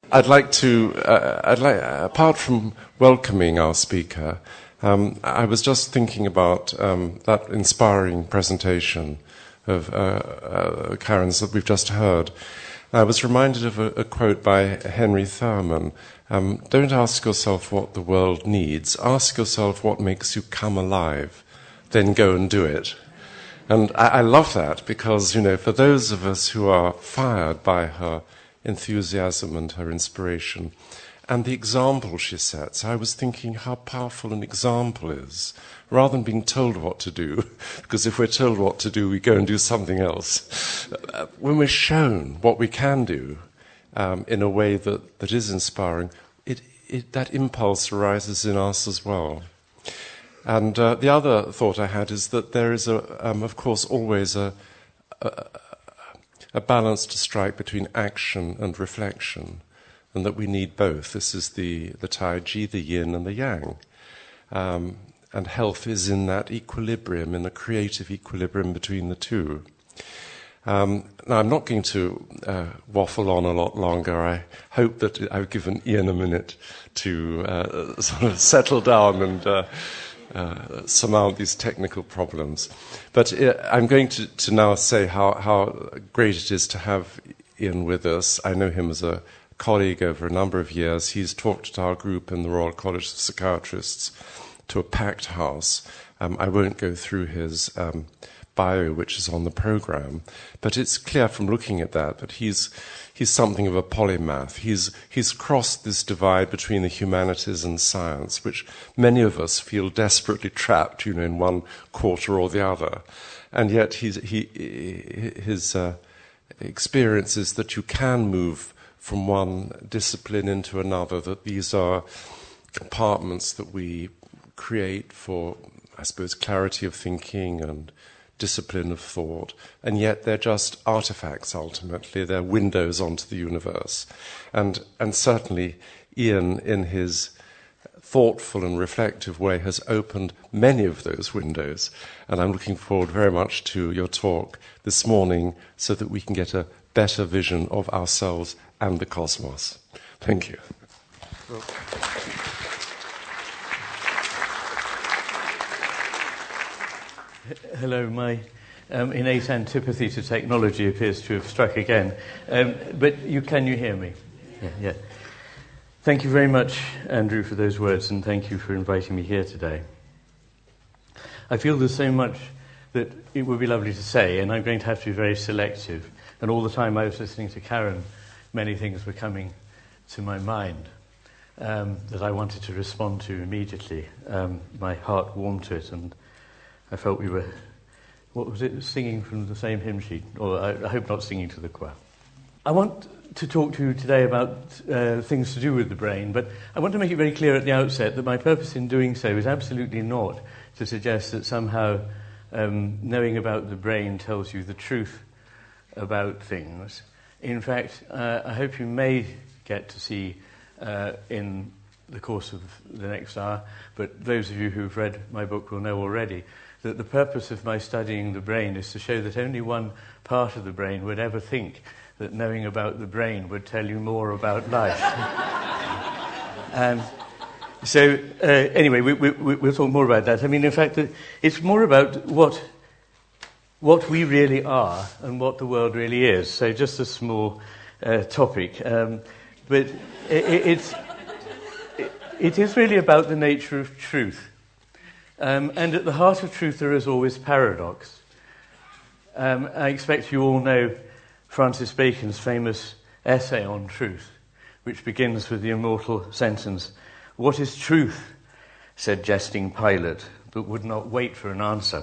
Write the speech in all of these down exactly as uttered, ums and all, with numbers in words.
I'd like to, uh, I'd like, apart from welcoming our speaker, um, I was just thinking about um, that inspiring presentation of uh, uh, Karen's that we've just heard. I was reminded of a, a quote by Henry Thurman. Um, Don't ask yourself what the world needs. Ask yourself what makes you come alive. Then go and do it. And I, I love that because, you know, for those of us who are fired by her enthusiasm and her inspiration and the example she sets, I was thinking how powerful an example is, rather than being told what to do, because if we're told what to do, we go and do something else. When we're shown what we can do um, in a way that, that is inspiring, it, it, that impulse arises in us as well. And uh, the other thought I had is that there is, a, um, of course, always a, a, a balance to strike between action and reflection, and that we need both. This is the, the Tai Chi, the yin and the yang. Um, and health is in that equilibrium, in the creative equilibrium between the two. Um, now, I'm not going to uh, waffle on a lot longer. I hope that I've given Ian a minute to uh, sort of settle down and uh, uh, surmount these technical problems. But uh, I'm going to, to now say how, how great it is to have Ian with us. I know him as a colleague over a number of years. He's talked to our group in the Royal College of Psychiatrists to a packed house. Um, I won't go through his um, bio, which is on the program, but it's clear from looking at that that he's he's something of a polymath. He's he's crossed this divide between the humanities and science, which many of us feel desperately trapped, you know, in one quarter or the other, and yet he's, he his uh, experience is that you can move from one discipline into another. That these are compartments that we create for, I suppose, clarity of thinking and discipline of thought, and yet they're just artifacts ultimately. They're windows onto the universe. And, and certainly Ian, in his thoughtful and reflective way, has opened many of those windows. And I'm looking forward very much to your talk this morning so that we can get a better vision of ourselves and the cosmos. Thank you. Well, hello, my um, innate antipathy to technology appears to have struck again. Um, but you can you hear me? Yeah, yeah. Thank you very much, Andrew, for those words, and thank you for inviting me here today. I feel there's so much that it would be lovely to say, and I'm going to have to be very selective. And all the time I was listening to Karen, many things were coming to my mind um, that I wanted to respond to immediately. Um, my heart warmed to it, and I felt we were, what was it, singing from the same hymn sheet, or I, I hope not singing to the choir. I want to talk to you today about uh, things to do with the brain, but I want to make it very clear at the outset that my purpose in doing so is absolutely not to suggest that somehow um, knowing about the brain tells you the truth about things. In fact, uh, I hope you may get to see uh, in the course of the next hour, but those of you who've read my book will know already, that the purpose of my studying the brain is to show that only one part of the brain would ever think that knowing about the brain would tell you more about life. um, so, uh, anyway, we, we, we'll talk more about that. I mean, in fact, it's more about what what we really are and what the world really is. So just a small uh, topic. Um, but it, it, it's, it, it is really about the nature of truth. Um, and at the heart of truth there is always paradox. Um, I expect you all know Francis Bacon's famous essay on truth, which begins with the immortal sentence, "What is truth?" said jesting Pilate, but would not wait for an answer.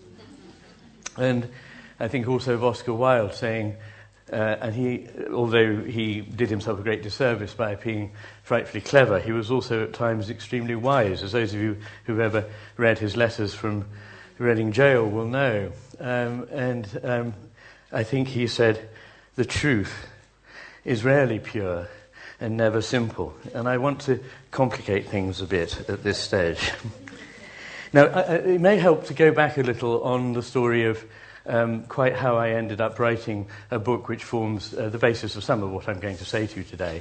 And I think also of Oscar Wilde saying, uh, and he, although he did himself a great disservice by being frightfully clever, he was also at times extremely wise, as those of you who've ever read his letters from Reading Jail will know. Um, and um, I think he said, "The truth is rarely pure and never simple." And I want to complicate things a bit at this stage. Now, it may help to go back a little on the story of um, quite how I ended up writing a book which forms uh, the basis of some of what I'm going to say to you today.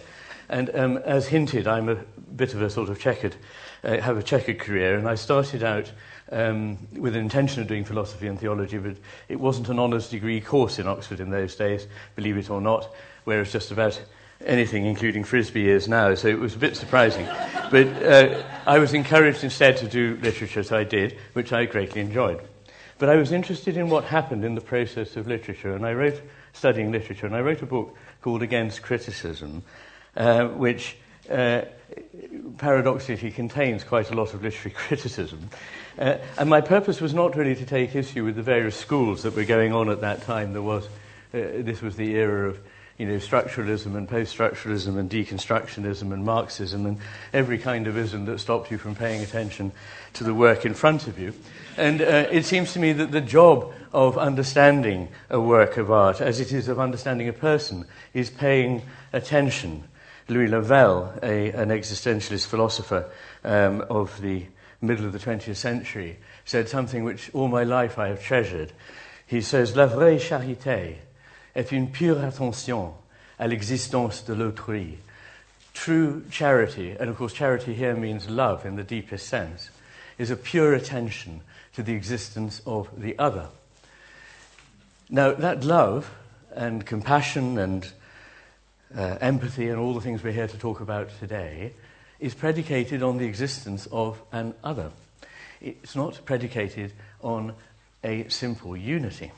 And um, as hinted, I'm a bit of a sort of checkered, uh, have a checkered career, and I started out um, with an intention of doing philosophy and theology, but it wasn't an honours degree course in Oxford in those days, believe it or not, whereas just about anything, including Frisbee, is now, so it was a bit surprising. But uh, I was encouraged instead to do literature, so I did, which I greatly enjoyed. But I was interested in what happened in the process of literature, and I wrote, studying literature, and I wrote a book called Against Criticism, uh, which uh, paradoxically contains quite a lot of literary criticism. Uh, and my purpose was not really to take issue with the various schools that were going on at that time. There was, uh, this was the era of, you know, structuralism and post-structuralism and deconstructionism and Marxism and every kind of ism that stopped you from paying attention to the work in front of you. And uh, it seems to me that the job of understanding a work of art, as it is of understanding a person, is paying attention. Louis Lavelle, a, an existentialist philosopher um, of the middle of the twentieth century, said something which all my life I have treasured. He says, "La vraie charité est une pure attention à l'existence de l'autrui." True charity, and of course charity here means love in the deepest sense, is a pure attention to the existence of the other. Now, that love and compassion and uh, empathy and all the things we're here to talk about today is predicated on the existence of an other. It's not predicated on a simple unity.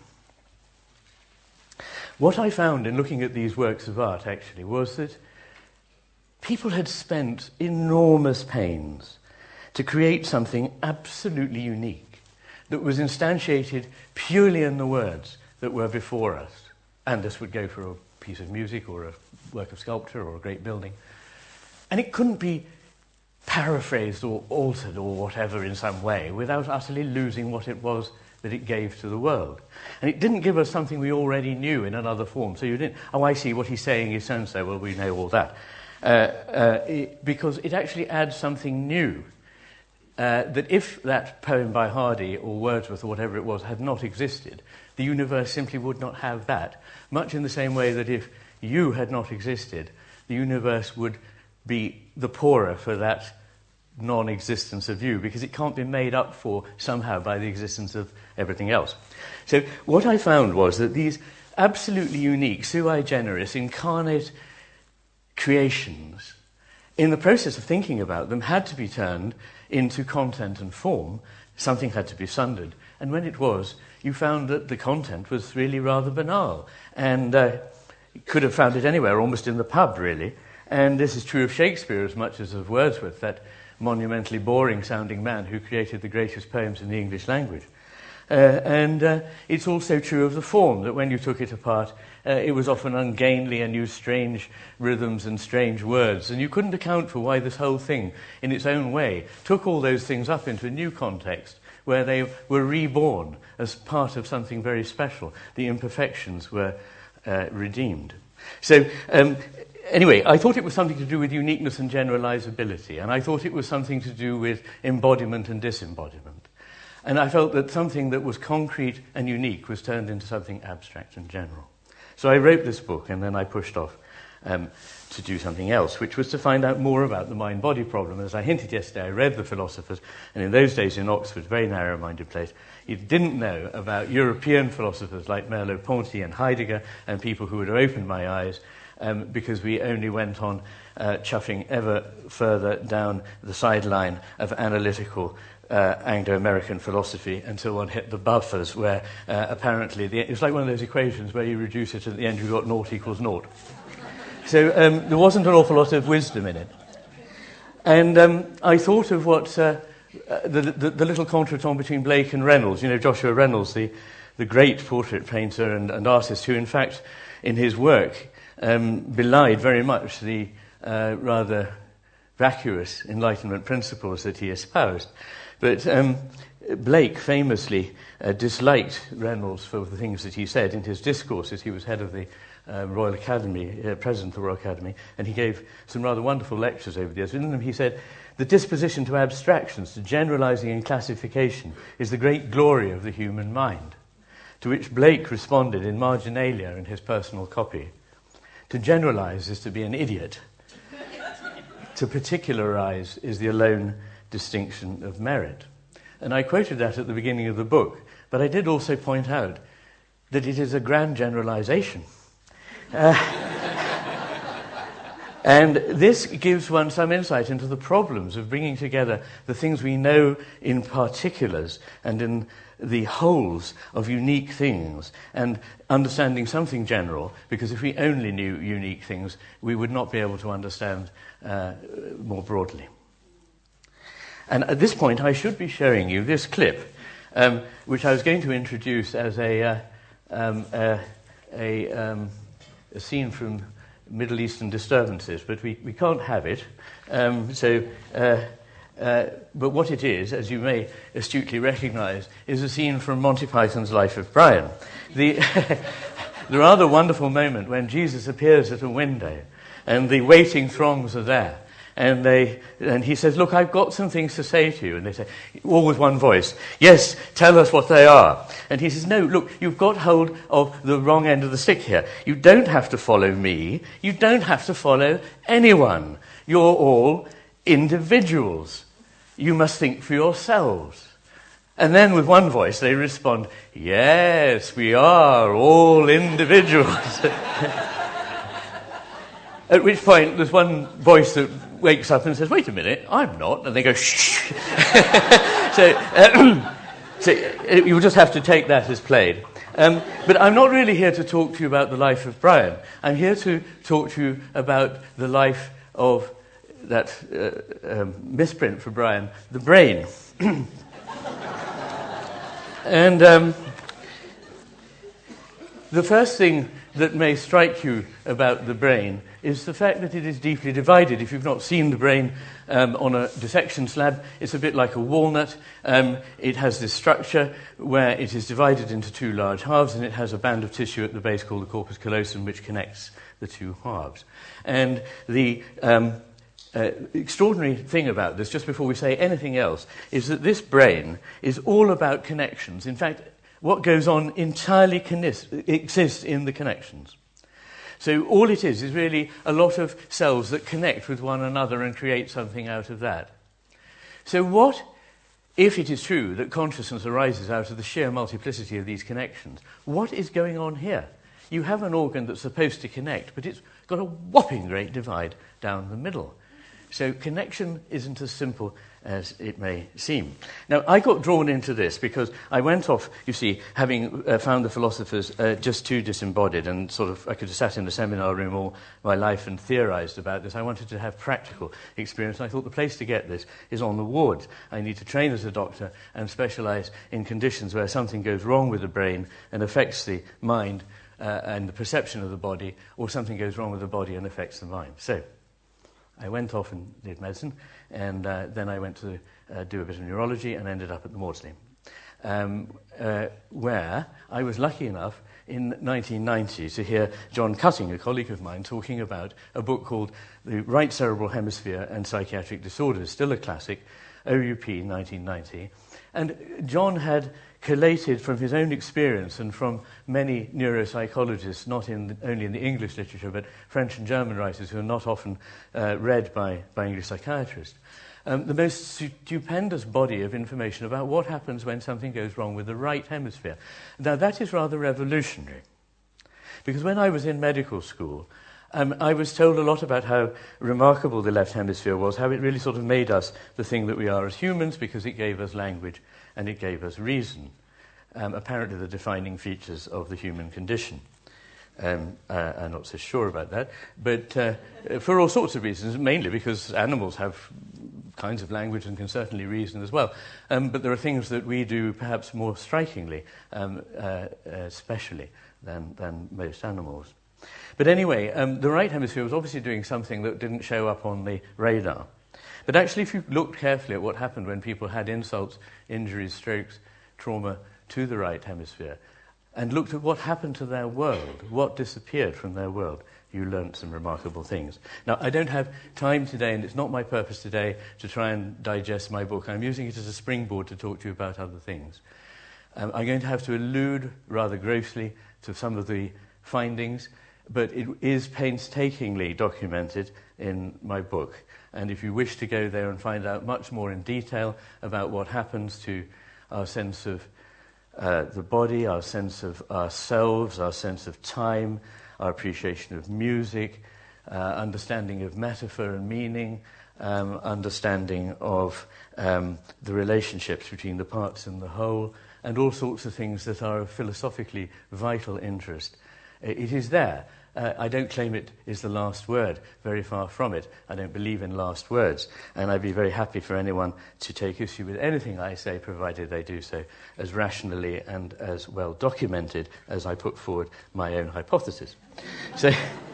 What I found in looking at these works of art, actually, was that people had spent enormous pains to create something absolutely unique that was instantiated purely in the words that were before us. And this would go for a piece of music or a work of sculpture or a great building. And it couldn't be paraphrased or altered or whatever in some way without utterly losing what it was that it gave to the world. And it didn't give us something we already knew in another form. So you didn't, oh, I see, what he's saying is so-and-so, well, we know all that. Uh, uh, it, because it actually adds something new. Uh, that if that poem by Hardy or Wordsworth or whatever it was had not existed, the universe simply would not have that. Much in the same way that if you had not existed, the universe would be the poorer for that non-existence of you, because it can't be made up for somehow by the existence of everything else. So what I found was that these absolutely unique, sui generis, incarnate creations, in the process of thinking about them, had to be turned into content and form. Something had to be sundered. And when it was, you found that the content was really rather banal. And uh, you could have found it anywhere, almost in the pub, really. And this is true of Shakespeare as much as of Wordsworth, that monumentally boring-sounding man who created the greatest poems in the English language. Uh, and uh, it's also true of the form, that when you took it apart, uh, it was often ungainly and used strange rhythms and strange words. And you couldn't account for why this whole thing, in its own way, took all those things up into a new context, where they were reborn as part of something very special. The imperfections were uh, redeemed. So, um, anyway, I thought it was something to do with uniqueness and generalizability, and I thought it was something to do with embodiment and disembodiment. And I felt that something that was concrete and unique was turned into something abstract and general. So I wrote this book, and then I pushed off um, to do something else, which was to find out more about the mind-body problem. As I hinted yesterday, I read the philosophers, and in those days in Oxford, very narrow-minded place, you didn't know about European philosophers like Merleau-Ponty and Heidegger and people who would have opened my eyes, um, because we only went on uh, chuffing ever further down the sideline of analytical Uh, Anglo-American philosophy until one hit the buffers, where uh, apparently the, it was like one of those equations where you reduce it, and at the end you've got naught equals naught. So um, there wasn't an awful lot of wisdom in it. And um, I thought of what uh, the, the, the little contretemps between Blake and Reynolds. You know, Joshua Reynolds, the, the great portrait painter and, and artist, who in fact in his work um, belied very much the uh, rather vacuous Enlightenment principles that he espoused. But um, Blake famously uh, disliked Reynolds for the things that he said in his discourses. He was head of the uh, Royal Academy, uh, president of the Royal Academy, and he gave some rather wonderful lectures over the years. In them he said, "The disposition to abstractions, to generalizing and classification, is the great glory of the human mind." To which Blake responded in marginalia in his personal copy, "To generalize is to be an idiot." to particularize is the alone distinction of merit. And I quoted that at the beginning of the book, but I did also point out that it is a grand generalization. Uh, and this gives one some insight into the problems of bringing together the things we know in particulars and in the wholes of unique things, and understanding something general, because if we only knew unique things, we would not be able to understand uh, more broadly. And at this point, I should be showing you this clip, um, which I was going to introduce as a, uh, um, a, a, um, a scene from Middle Eastern disturbances, but we, we can't have it. Um, so, uh, uh, but what it is, as you may astutely recognize, is a scene from Monty Python's Life of Brian. The, the rather wonderful moment when Jesus appears at a window and the waiting throngs are there. And they, and he says, look, I've got some things to say to you. And they say, all with one voice, yes, tell us what they are. And he says, no, look, you've got hold of the wrong end of the stick here. You don't have to follow me. You don't have to follow anyone. You're all individuals. You must think for yourselves. And then with one voice they respond, yes, we are all individuals. At which point there's one voice that wakes up and says, wait a minute, I'm not. And they go, shh. so, uh, so you'll just have to take that as played. Um, but I'm not really here to talk to you about the life of Brian. I'm here to talk to you about the life of that uh, um, misprint for Brian, the brain. And um, the first thing that may strike you about the brain is the fact that it is deeply divided. If you've not seen the brain um, on a dissection slab, it's a bit like a walnut. Um, it has this structure where it is divided into two large halves, and it has a band of tissue at the base called the corpus callosum, which connects the two halves. And the um, uh, extraordinary thing about this, just before we say anything else, is that this brain is all about connections. In fact, what goes on entirely connis- exists in the connections. So all it is is really a lot of cells that connect with one another and create something out of that. So what, if it is true that consciousness arises out of the sheer multiplicity of these connections, what is going on here? You have an organ that's supposed to connect, but it's got a whopping great divide down the middle. So connection isn't as simple as it may seem. Now, I got drawn into this because I went off, you see, having uh, found the philosophers uh, just too disembodied, and sort of, I could have sat in the seminar room all my life and theorized about this. I wanted to have practical experience, and I thought the place to get this is on the wards. I need to train as a doctor and specialize in conditions where something goes wrong with the brain and affects the mind uh, and the perception of the body, or something goes wrong with the body and affects the mind. So I went off and did medicine, and uh, then I went to uh, do a bit of neurology and ended up at the Maudsley, um, uh, where I was lucky enough in nineteen ninety to hear John Cutting, a colleague of mine, talking about a book called The Right Cerebral Hemisphere and Psychiatric Disorders, still a classic, O U P nineteen ninety. And John had collated from his own experience and from many neuropsychologists, not in the, only in the English literature, but French and German writers who are not often uh, read by, by English psychiatrists, um, the most stupendous body of information about what happens when something goes wrong with the right hemisphere. Now, that is rather revolutionary, because when I was in medical school, Um, I was told a lot about how remarkable the left hemisphere was, how it really sort of made us the thing that we are as humans, because it gave us language and it gave us reason, um, apparently the defining features of the human condition. Um, uh, I'm not so sure about that, but uh, for all sorts of reasons, mainly because animals have kinds of language and can certainly reason as well. Um, but there are things that we do perhaps more strikingly, um, uh, uh, especially than, than most animals. But anyway, um, the right hemisphere was obviously doing something that didn't show up on the radar. But actually, if you looked carefully at what happened when people had insults, injuries, strokes, trauma to the right hemisphere, and looked at what happened to their world, what disappeared from their world, you learnt some remarkable things. Now, I don't have time today, and it's not my purpose today to try and digest my book. I'm using it as a springboard to talk to you about other things. Um, I'm going to have to allude rather grossly to some of the findings. but it is painstakingly documented in my book. And if you wish to go there and find out much more in detail about what happens to our sense of uh, the body, our sense of ourselves, our sense of time, our appreciation of music, uh, understanding of metaphor and meaning, um, understanding of um, the relationships between the parts and the whole, and all sorts of things that are of philosophically vital interest, it is there. Uh, I don't claim it is the last word, very far from it. I don't believe in last words, and I'd be very happy for anyone to take issue with anything I say, provided they do so as rationally and as well documented as I put forward my own hypothesis. So,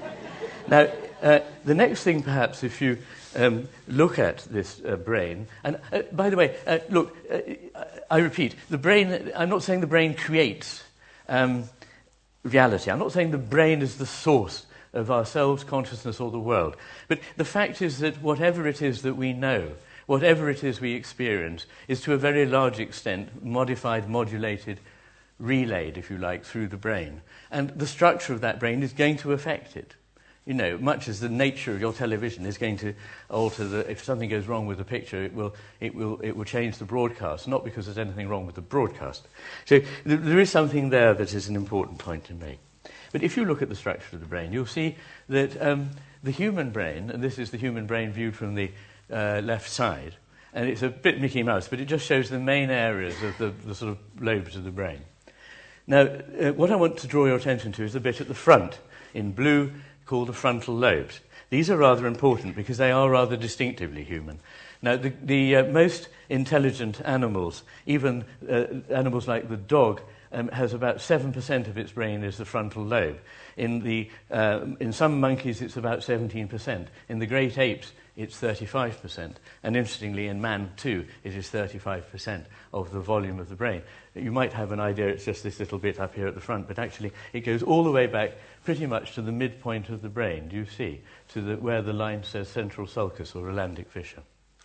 now, uh, the next thing perhaps, if you um, look at this uh, brain, and uh, by the way, uh, look, uh, I repeat, the brain, I'm not saying the brain creates um, reality. I'm not saying the brain is the source of ourselves, consciousness, or the world. But the fact is that whatever it is that we know, whatever it is we experience, is to a very large extent modified, modulated, relayed, if you like, through the brain. And the structure of that brain is going to affect it. You know, much as the nature of your television is going to alter the, if something goes wrong with the picture, it will, it will, it will change the broadcast, not because there's anything wrong with the broadcast. So th- there is something there that is an important point to make. But if you look at the structure of the brain, you'll see that um, the human brain, and this is the human brain viewed from the uh, left side, and it's a bit Mickey Mouse, but it just shows the main areas of the, the sort of lobes of the brain. Now, uh, what I want to draw your attention to is the bit at the front, in blue, called the frontal lobes. These are rather important because they are rather distinctively human. Now, the, the uh, most intelligent animals, even uh, animals like the dog, um, has about seven percent of its brain is the frontal lobe. In, the, uh, in some monkeys, it's about seventeen percent. In the great apes, it's thirty-five percent. And interestingly, in man, too, it is thirty-five percent of the volume of the brain. You might have an idea it's just this little bit up here at the front, but actually it goes all the way back pretty much to the midpoint of the brain, do you see, to the, where the line says central sulcus or Rolandic fissure.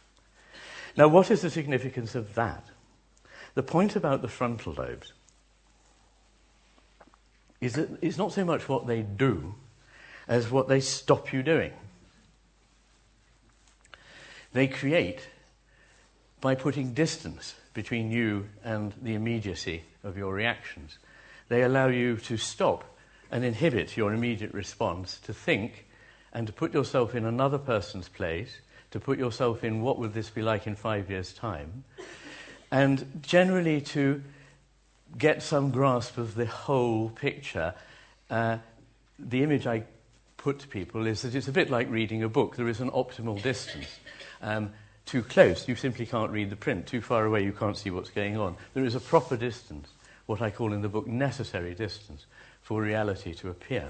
Now, what is the significance of that? The point about the frontal lobes is that it's not so much what they do as what they stop you doing. They create by putting distance between you and the immediacy of your reactions. They allow you to stop and inhibit your immediate response, to think and to put yourself in another person's place, to put yourself in what would this be like in five years' time, and generally to get some grasp of the whole picture. Uh, the image I put to people is that it's a bit like reading a book. There is an optimal distance. Um, too close, you simply can't read the print. Too far away, you can't see what's going on. There is a proper distance, what I call in the book necessary distance, for reality to appear.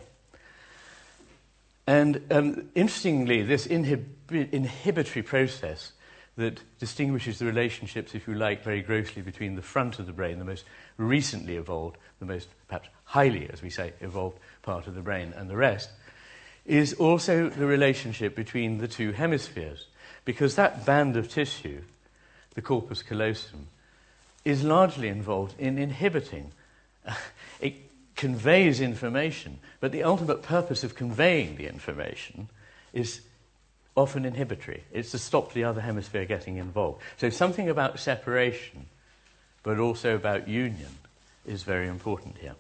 And um, interestingly, this inhib- inhibitory process that distinguishes the relationships, if you like, very grossly between the front of the brain, the most recently evolved, the most perhaps highly, as we say, evolved part of the brain, and the rest, is also the relationship between the two hemispheres. Because that band of tissue, the corpus callosum, is largely involved in inhibiting. It conveys information, but the ultimate purpose of conveying the information is often inhibitory. It's to stop the other hemisphere getting involved. So something about separation, but also about union, is very important here.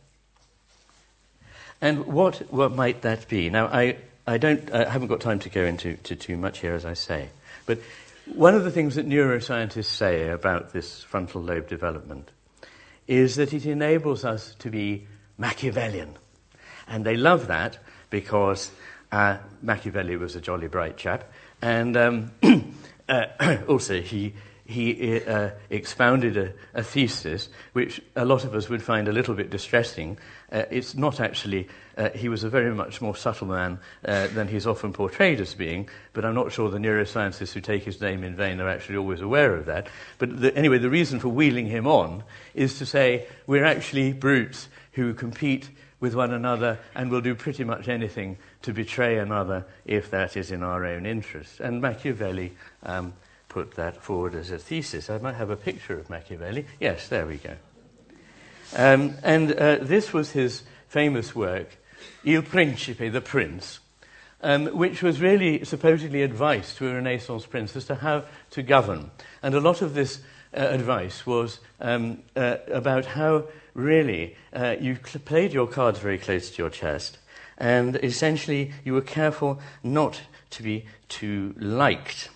And what, what might that be? Now, I, I, don't, I haven't got time to go into to too much here, as I say. But one of the things that neuroscientists say about this frontal lobe development is that it enables us to be Machiavellian. And they love that because uh, Machiavelli was a jolly bright chap. And um, uh, also he, he uh, expounded a, a thesis which a lot of us would find a little bit distressing. Uh, it's not actually... Uh, he was a very much more subtle man uh, than he's often portrayed as being, but I'm not sure the neuroscientists who take his name in vain are actually always aware of that. But the, anyway, the reason for wheeling him on is to say we're actually brutes who compete with one another and will do pretty much anything to betray another if that is in our own interest. And Machiavelli um, put that forward as a thesis. I might have a picture of Machiavelli. Yes, there we go. Um, and uh, this was his famous work, Il Principe, the prince, um, which was really supposedly advice to a Renaissance prince as to how to govern. And a lot of this uh, advice was um, uh, about how really uh, you cl- played your cards very close to your chest, and essentially you were careful not to be too liked.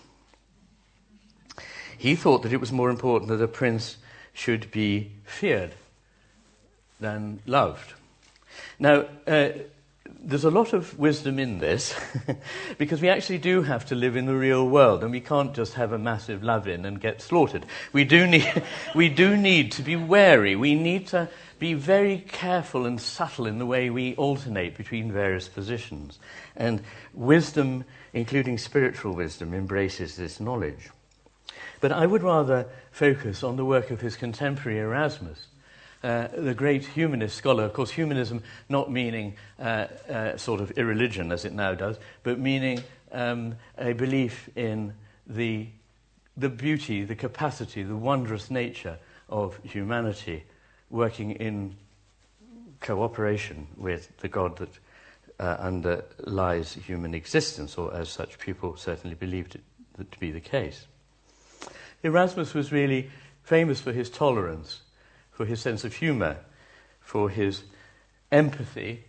He thought that it was more important that a prince should be feared than loved. Now, uh, there's a lot of wisdom in this, because we actually do have to live in the real world, and we can't just have a massive love-in and get slaughtered. We do need, we do need to be wary. We need to be very careful and subtle in the way we alternate between various positions. And wisdom, including spiritual wisdom, embraces this knowledge. But I would rather focus on the work of his contemporary Erasmus, uh, the great humanist scholar. Of course, humanism not meaning uh, uh, sort of irreligion, as it now does, but meaning um, a belief in the, the beauty, the capacity, the wondrous nature of humanity, working in cooperation with the God that uh, underlies human existence, or as such people certainly believed it to be the case. Erasmus was really famous for his tolerance, for his sense of humour, for his empathy.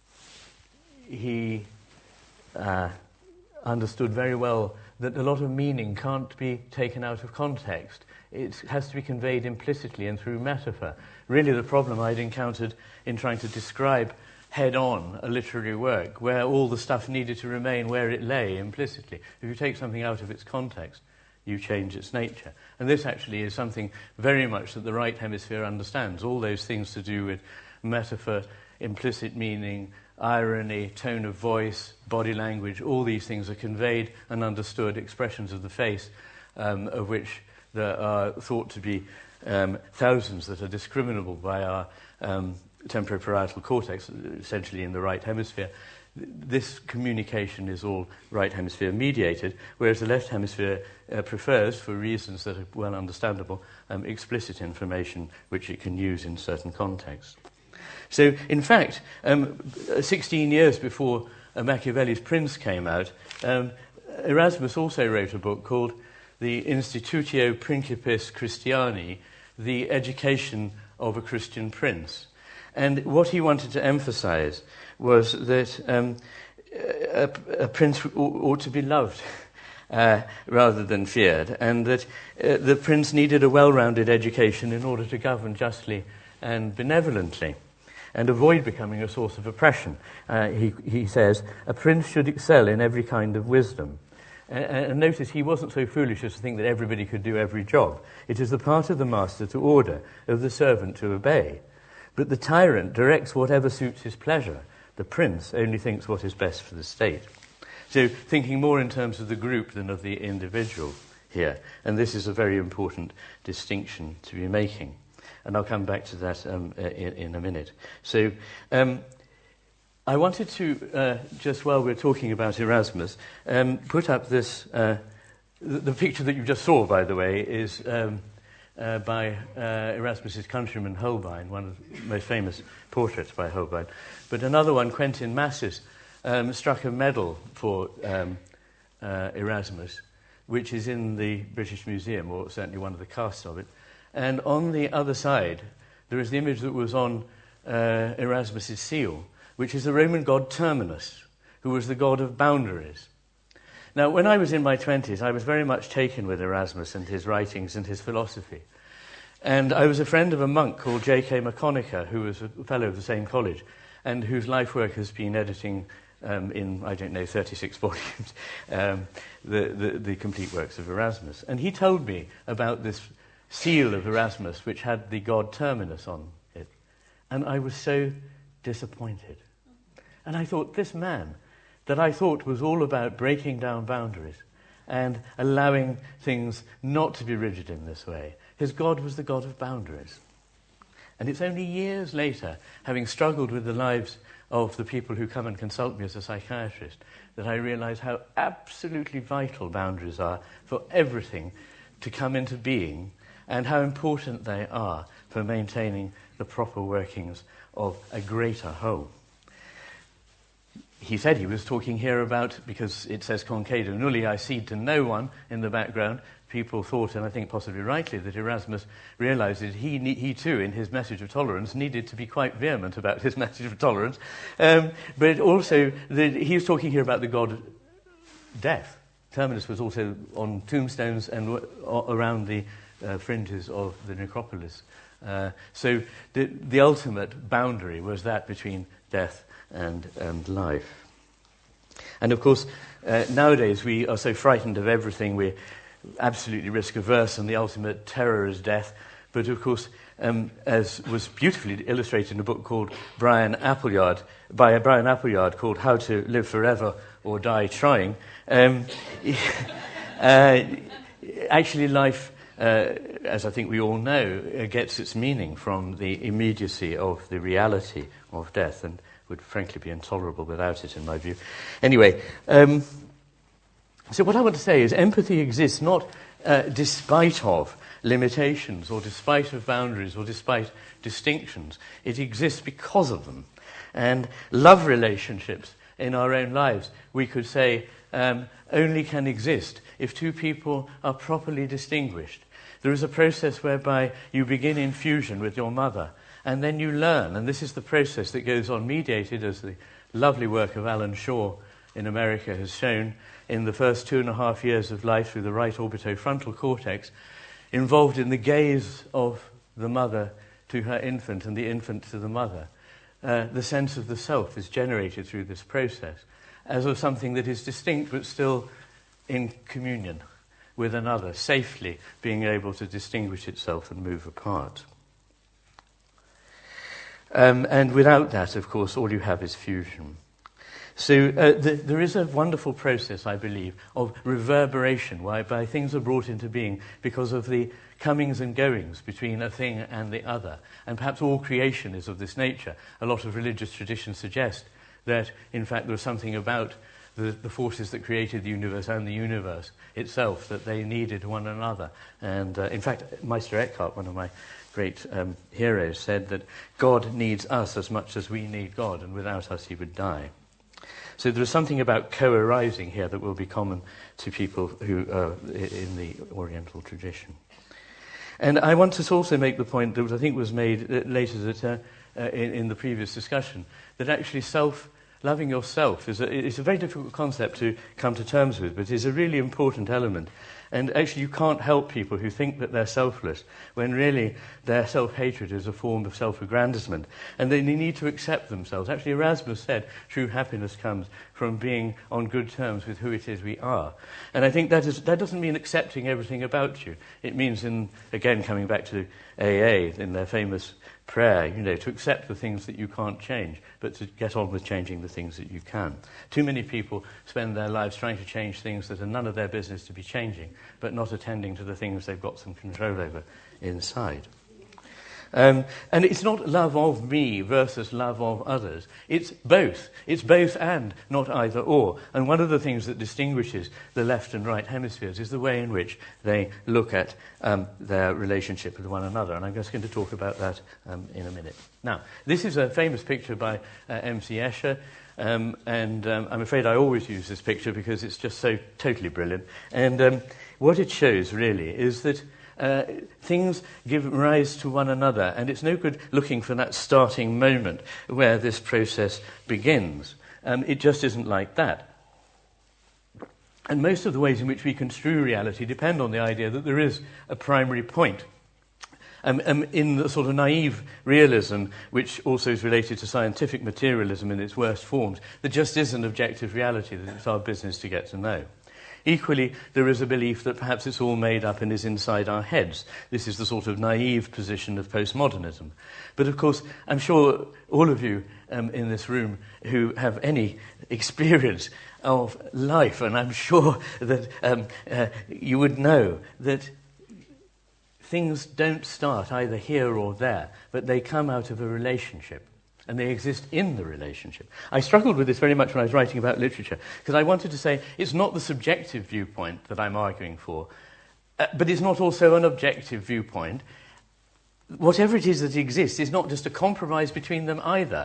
He uh, understood very well that a lot of meaning can't be taken out of context. It has to be conveyed implicitly and through metaphor. Really the problem I'd encountered in trying to describe head-on a literary work, where all the stuff needed to remain where it lay implicitly. If you take something out of its context, you change its nature. And this actually is something very much that the right hemisphere understands. All those things to do with metaphor, implicit meaning, irony, tone of voice, body language, all these things are conveyed and understood, expressions of the face, um, of which there are thought to be um, thousands that are discriminable by our um, temporoparietal cortex, essentially in the right hemisphere. This communication is all right hemisphere mediated, whereas the left hemisphere uh, prefers, for reasons that are well understandable, um, explicit information which it can use in certain contexts. So, in fact, um, sixteen years before uh, Machiavelli's Prince came out, um, Erasmus also wrote a book called The Institutio Principis Christiani, The Education of a Christian Prince. And what he wanted to emphasize was that um, a, a prince ought to be loved uh, rather than feared, and that uh, the prince needed a well-rounded education in order to govern justly and benevolently and avoid becoming a source of oppression. Uh, he, he says, a prince should excel in every kind of wisdom. And, and notice he wasn't so foolish as to think that everybody could do every job. It is the part of the master to order, of the servant to obey. But the tyrant directs whatever suits his pleasure. The prince only thinks what is best for the state. So thinking more in terms of the group than of the individual here. And this is a very important distinction to be making. And I'll come back to that um, in, in a minute. So um, I wanted to, uh, just while we're talking about Erasmus, um, put up this, uh, the, the picture that you just saw, by the way, is um, uh, by uh, Erasmus's countryman Holbein, one of the most famous portraits by Holbein. But another one, Quentin Massis, um, struck a medal for um, uh, Erasmus, which is in the British Museum, or certainly one of the casts of it. And on the other side, there is the image that was on uh, Erasmus's seal, which is the Roman god Terminus, who was the god of boundaries. Now, when I was in my twenties, I was very much taken with Erasmus and his writings and his philosophy. And I was a friend of a monk called J K McConaughey, who was a fellow of the same college, and whose life work has been editing um, in, I don't know, thirty-six volumes, um, the, the, the complete works of Erasmus. And he told me about this seal of Erasmus, which had the god Terminus on it. And I was so disappointed. And I thought, this man that I thought was all about breaking down boundaries and allowing things not to be rigid in this way, his God was the God of boundaries. And it's only years later, having struggled with the lives of the people who come and consult me as a psychiatrist, that I realize how absolutely vital boundaries are for everything to come into being, and how important they are for maintaining the proper workings of a greater whole. he said he was talking here about, because it says concedo nulli, I cede to no one in the background. People thought, and I think possibly rightly, that Erasmus realized that he, he too, in his message of tolerance, needed to be quite vehement about his message of tolerance. Um, but also, that he was talking here about the god death. Terminus was also on tombstones and w- around the uh, fringes of the necropolis. Uh, so the, the ultimate boundary was that between death and, and life. And of course, uh, nowadays we are so frightened of everything, we're absolutely risk-averse, and the ultimate terror is death. But of course, um, as was beautifully illustrated in a book called Brian Appleyard, by Brian Appleyard, called How to Live Forever or Die Trying, um, uh, actually life, uh, as I think we all know, uh, gets its meaning from the immediacy of the reality of death, and would frankly be intolerable without it, in my view. Anyway, um, so what I want to say is empathy exists not uh, despite of limitations or despite of boundaries or despite distinctions. It exists because of them. And love relationships in our own lives, we could say, um, only can exist if two people are properly distinguished. There is a process whereby you begin in fusion with your mother, and then you learn, and this is the process that goes on, mediated, as the lovely work of Alan Shaw in America has shown, in the first two and a half years of life through the right orbitofrontal cortex, involved in the gaze of the mother to her infant and the infant to the mother. Uh, the sense of the self is generated through this process as of something that is distinct but still in communion with another, safely being able to distinguish itself and move apart. Um, and without that, of course, all you have is fusion. So uh, the, there is a wonderful process, I believe, of reverberation, whereby things are brought into being because of the comings and goings between a thing and the other. And perhaps all creation is of this nature. A lot of religious traditions suggest that, in fact, there was something about the, the forces that created the universe and the universe itself, that they needed one another. And, uh, in fact, Meister Eckhart, one of my great um, heroes, said that God needs us as much as we need God, and without us he would die. So there is something about co-arising here that will be common to people who are in the Oriental tradition. And I want to also make the point that I think was made later that, uh, uh, in, in the previous discussion, that actually self, loving yourself is a, is a very difficult concept to come to terms with, but is a really important element. And actually you can't help people who think that they're selfless when really their self-hatred is a form of self-aggrandizement. And they need to accept themselves. Actually, Erasmus said true happiness comes from being on good terms with who it is we are. And I think that is that doesn't mean accepting everything about you. It means, in again, coming back to A A, in their famous prayer, you know, to accept the things that you can't change, but to get on with changing the things that you can. Too many people spend their lives trying to change things that are none of their business to be changing, but not attending to the things they've got some control over inside. Um, and it's not love of me versus love of others. It's both. It's both and, not either or. And one of the things that distinguishes the left and right hemispheres is the way in which they look at um, their relationship with one another. And I'm just going to talk about that um, in a minute. Now, this is a famous picture by uh, M C Escher. Um, and um, I'm afraid I always use this picture because it's just so totally brilliant. And um, what it shows, really, is that Uh, things give rise to one another, and it's no good looking for that starting moment where this process begins. Um, it just isn't like that. And most of the ways in which we construe reality depend on the idea that there is a primary point. Um, um, in the sort of naive realism, which also is related to scientific materialism in its worst forms, there just is an objective reality that it's our business to get to know. Equally, there is a belief that perhaps it's all made up and is inside our heads. This is the sort of naive position of postmodernism. But of course, I'm sure all of you um, in this room who have any experience of life, and I'm sure that um, uh, you would know that things don't start either here or there, but they come out of a relationship. And they exist in the relationship. I struggled with this very much when I was writing about literature, because I wanted to say it's not the subjective viewpoint that I'm arguing for, uh, but it's not also an objective viewpoint. Whatever it is that exists is not just a compromise between them either.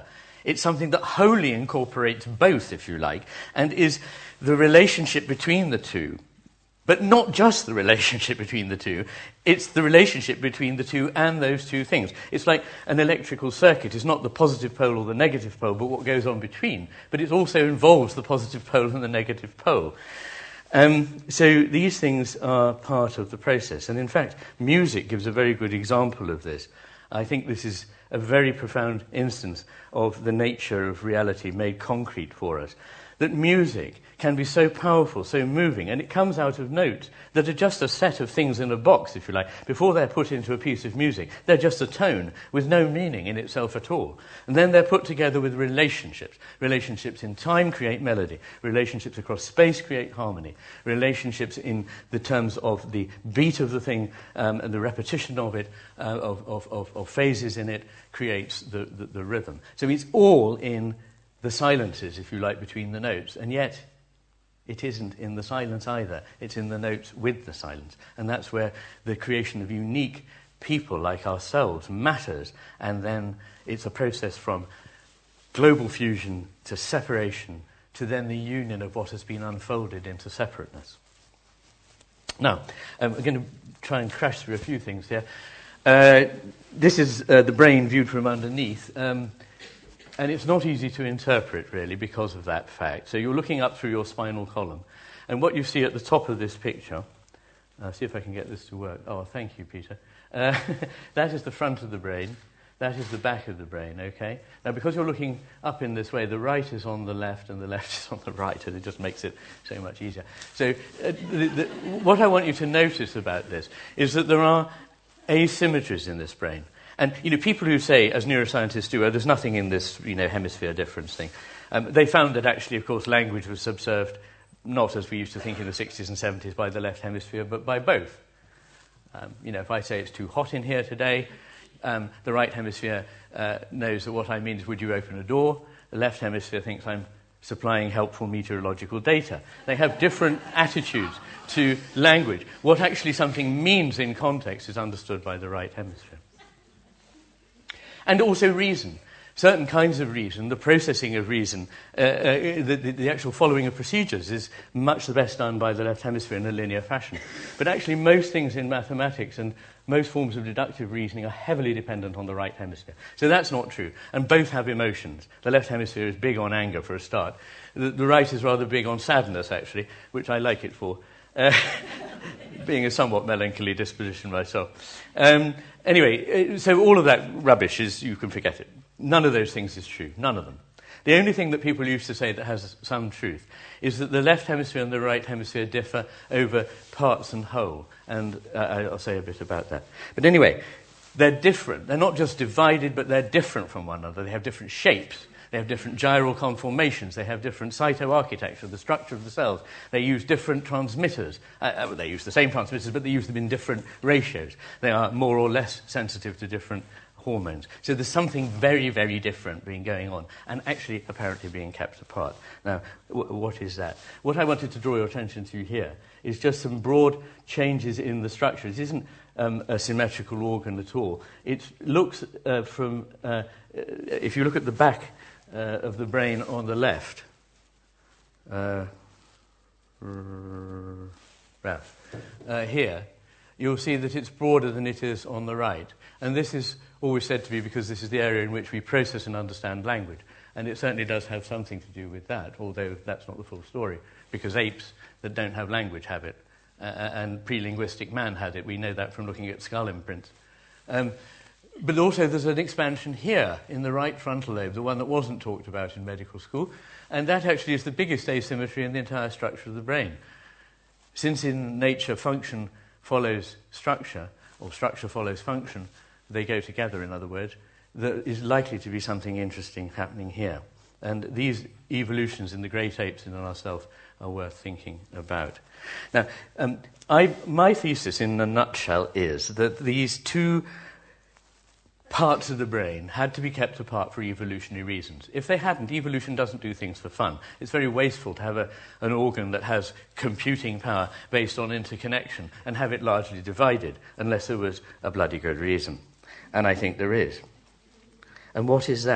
It's something that wholly incorporates both, if you like, and is the relationship between the two. But not just the relationship between the two, it's the relationship between the two and those two things. It's like an electrical circuit. It's not the positive pole or the negative pole, but what goes on between. But it also involves the positive pole and the negative pole. Um, so these things are part of the process. And in fact, music gives a very good example of this. I think this is a very profound instance of the nature of reality made concrete for us. That music can be so powerful, so moving, and it comes out of notes that are just a set of things in a box, if you like. Before they're put into a piece of music, they're just a tone with no meaning in itself at all. And then they're put together with relationships. Relationships in time create melody. Relationships across space create harmony. Relationships in the terms of the beat of the thing um, and the repetition of it, uh, of, of, of, of phases in it, creates the, the, the rhythm. So it's all in the silences, if you like, between the notes. And yet, it isn't in the silence either. It's in the notes with the silence. And that's where the creation of unique people like ourselves matters. And then it's a process from global fusion to separation to then the union of what has been unfolded into separateness. Now, um, we're going to try and crash through a few things here. Uh, this is uh, the brain viewed from underneath. Um, And it's not easy to interpret, really, because of that fact. So you're looking up through your spinal column. And what you see at the top of this picture, uh, see if I can get this to work. Oh, thank you, Peter. Uh, that is the front of the brain. That is the back of the brain, okay? Now, because you're looking up in this way, the right is on the left and the left is on the right, and it just makes it so much easier. So uh, the, the, what I want you to notice about this is that there are asymmetries in this brain. And, you know, people who say, as neuroscientists do, oh, there's nothing in this, you know, hemisphere difference thing, um, they found that actually, of course, language was subserved, not as we used to think in the sixties and seventies, by the left hemisphere, but by both. Um, you know, if I say it's too hot in here today, um, the right hemisphere uh, knows that what I mean is, would you open a door? The left hemisphere thinks I'm supplying helpful meteorological data. They have different attitudes to language. What actually something means in context is understood by the right hemisphere. And also reason. Certain kinds of reason, the processing of reason, uh, uh, the, the, the actual following of procedures is much the best done by the left hemisphere in a linear fashion. But actually most things in mathematics and most forms of deductive reasoning are heavily dependent on the right hemisphere. So that's not true. And both have emotions. The left hemisphere is big on anger, for a start. The, the right is rather big on sadness, actually, which I like it for. Uh, being a somewhat melancholy disposition myself. Um, anyway, so all of that rubbish is, you can forget it. None of those things is true. None of them. The only thing that people used to say that has some truth is that the left hemisphere and the right hemisphere differ over parts and whole. And uh, I'll say a bit about that. But anyway, they're different. They're not just divided, but they're different from one another. They have different shapes. They have different gyral conformations. They have different cytoarchitecture, the structure of the cells. They use different transmitters. Uh, they use the same transmitters, but they use them in different ratios. They are more or less sensitive to different hormones. So there's something very, very different being going on, and actually apparently being kept apart. Now, w- what is that? What I wanted to draw your attention to here is just some broad changes in the structure. It isn't um, a symmetrical organ at all. It looks uh, from, uh, if you look at the back Uh, of the brain on the left. Uh, uh, here, you'll see that it's broader than it is on the right. And this is always said to be because this is the area in which we process and understand language. And it certainly does have something to do with that, although that's not the full story, because apes that don't have language have it, uh, and pre-linguistic man had it. We know that from looking at skull imprints. Um, But also there's an expansion here in the right frontal lobe, the one that wasn't talked about in medical school, and that actually is the biggest asymmetry in the entire structure of the brain. Since in nature function follows structure, or structure follows function, they go together, in other words, there is likely to be something interesting happening here. And these evolutions in the great apes and in ourselves are worth thinking about. Now, um, I, my thesis in a nutshell is that these two parts of the brain had to be kept apart for evolutionary reasons. If they hadn't, evolution doesn't do things for fun. It's very wasteful to have a, an organ that has computing power based on interconnection and have it largely divided, unless there was a bloody good reason. And I think there is. And what is that?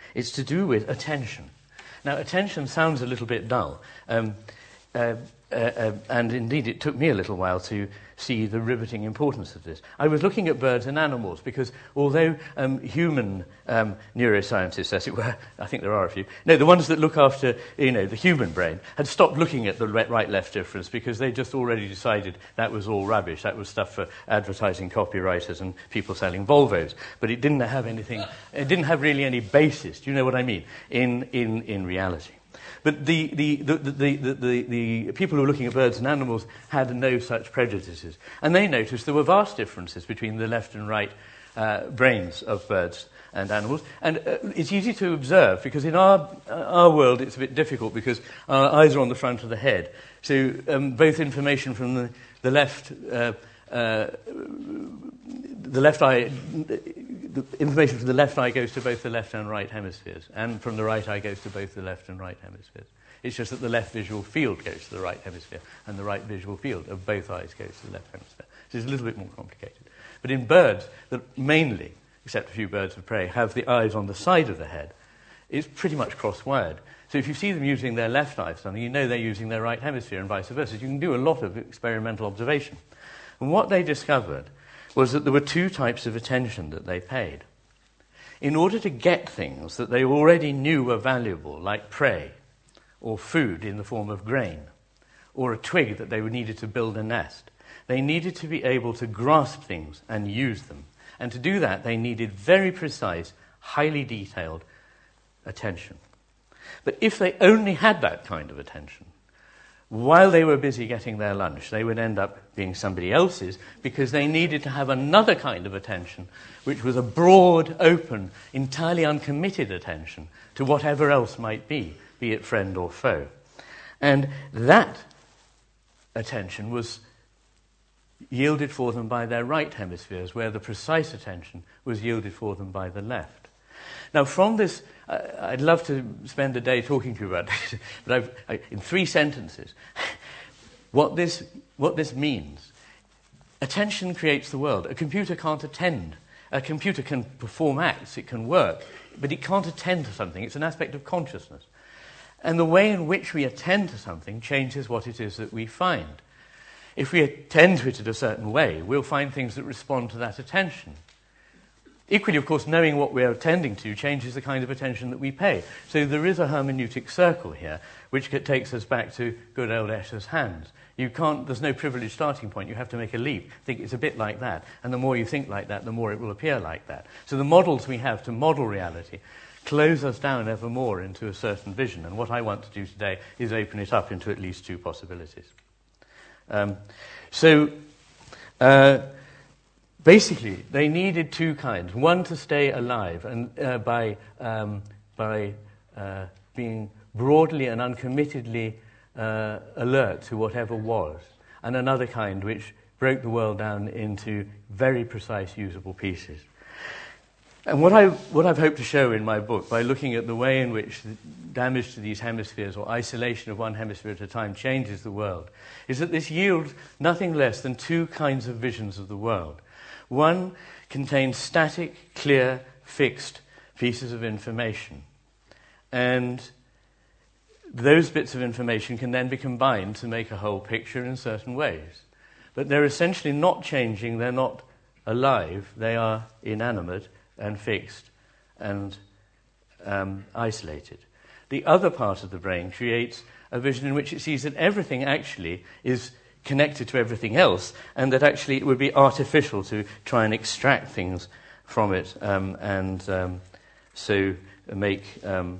It's to do with attention. Now, attention sounds a little bit dull. Um, uh, uh, uh, and indeed, it took me a little while to see the riveting importance of this. I was looking at birds and animals because although um, human um, neuroscientists, as it were, I think there are a few, no, the ones that look after, you know, the human brain, had stopped looking at the right-left difference because they just already decided that was all rubbish. That was stuff for advertising copywriters and people selling Volvos. But it didn't have anything, it didn't have really any basis, do you know what I mean, in, in, in reality. But the, the, the, the, the, the, the people who were looking at birds and animals had no such prejudices. And they noticed there were vast differences between the left and right uh, brains of birds and animals. And uh, it's easy to observe because in our, uh, our world it's a bit difficult because our eyes are on the front of the head. So um, both information from the, the left... Uh, uh, the left eye, the information from the left eye goes to both the left and right hemispheres, and from the right eye goes to both the left and right hemispheres. It's just that the left visual field goes to the right hemisphere, and the right visual field of both eyes goes to the left hemisphere. So it's a little bit more complicated. But in birds, that mainly, except a few birds of prey, have the eyes on the side of the head, it's pretty much cross-wired. So if you see them using their left eye for something, you know they're using their right hemisphere and vice versa. You can do a lot of experimental observation. And what they discovered was that there were two types of attention that they paid. In order to get things that they already knew were valuable, like prey, or food in the form of grain, or a twig that they needed to build a nest, they needed to be able to grasp things and use them. And to do that, they needed very precise, highly detailed attention. But if they only had that kind of attention, while they were busy getting their lunch, they would end up being somebody else's because they needed to have another kind of attention, which was a broad, open, entirely uncommitted attention to whatever else might be, be it friend or foe. And that attention was yielded for them by their right hemispheres, where the precise attention was yielded for them by the left. Now, from this, uh, I'd love to spend a day talking to you about this, but I've, I, in three sentences, what this, what this means. Attention creates the world. A computer can't attend. A computer can perform acts, it can work, but it can't attend to something. It's an aspect of consciousness. And the way in which we attend to something changes what it is that we find. If we attend to it in a certain way, we'll find things that respond to that attention. Equally, of course, knowing what we're attending to changes the kind of attention that we pay. So there is a hermeneutic circle here, which takes us back to good old Escher's hands. You can't, there's no privileged starting point. You have to make a leap. Think it's a bit like that. And the more you think like that, the more it will appear like that. So the models we have to model reality close us down ever more into a certain vision. And what I want to do today is open it up into at least two possibilities. Um, so... Uh, Basically, they needed two kinds. One to stay alive and uh, by, um, by uh, being broadly and uncommittedly uh, alert to whatever was. And another kind which broke the world down into very precise, usable pieces. And what, I, what I've hoped to show in my book, by looking at the way in which the damage to these hemispheres or isolation of one hemisphere at a time changes the world, is that this yields nothing less than two kinds of visions of the world. One contains static, clear, fixed pieces of information. And those bits of information can then be combined to make a whole picture in certain ways. But they're essentially not changing, they're not alive, they are inanimate and fixed and um, isolated. The other part of the brain creates a vision in which it sees that everything actually is connected to everything else, and that actually it would be artificial to try and extract things from it, um, and um, so make, um,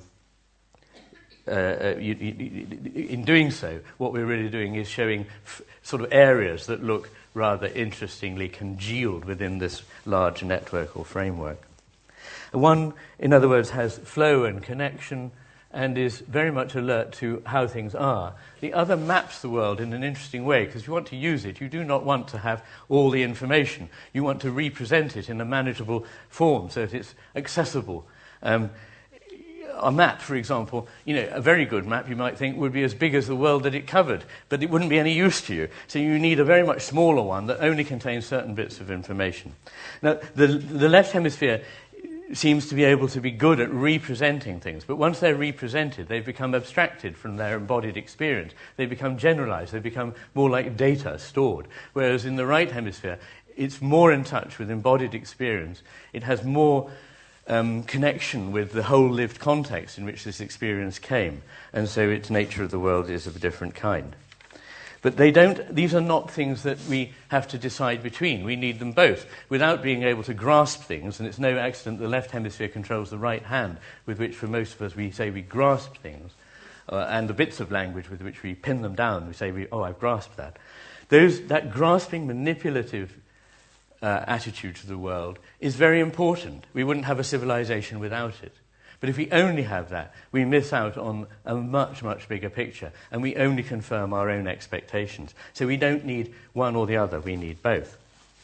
uh, uh, you, you, in doing so, what we're really doing is showing f- sort of areas that look rather interestingly congealed within this large network or framework. One, in other words, has flow and connection, and is very much alert to how things are. The other maps the world in an interesting way, because if you want to use it, you do not want to have all the information. You want to represent it in a manageable form so that it's accessible. Um, a map, for example, you know, a very good map, you might think, would be as big as the world that it covered, but it wouldn't be any use to you. So you need a very much smaller one that only contains certain bits of information. Now, the, the left hemisphere seems to be able to be good at representing things. But once they're represented, they become abstracted from their embodied experience. They become generalized. They become more like data stored. Whereas in the right hemisphere, it's more in touch with embodied experience. It has more um, connection with the whole lived context in which this experience came. And so its nature of the world is of a different kind. But they don't, these are not things that we have to decide between. We need them both. Without being able to grasp things, and it's no accident the left hemisphere controls the right hand, with which for most of us we say we grasp things, uh, and the bits of language with which we pin them down, we say, we, oh, I've grasped that. Those, that grasping, manipulative uh, attitude to the world is very important. We wouldn't have a civilization without it. But if we only have that, we miss out on a much, much bigger picture, and we only confirm our own expectations. So we don't need one or the other, we need both.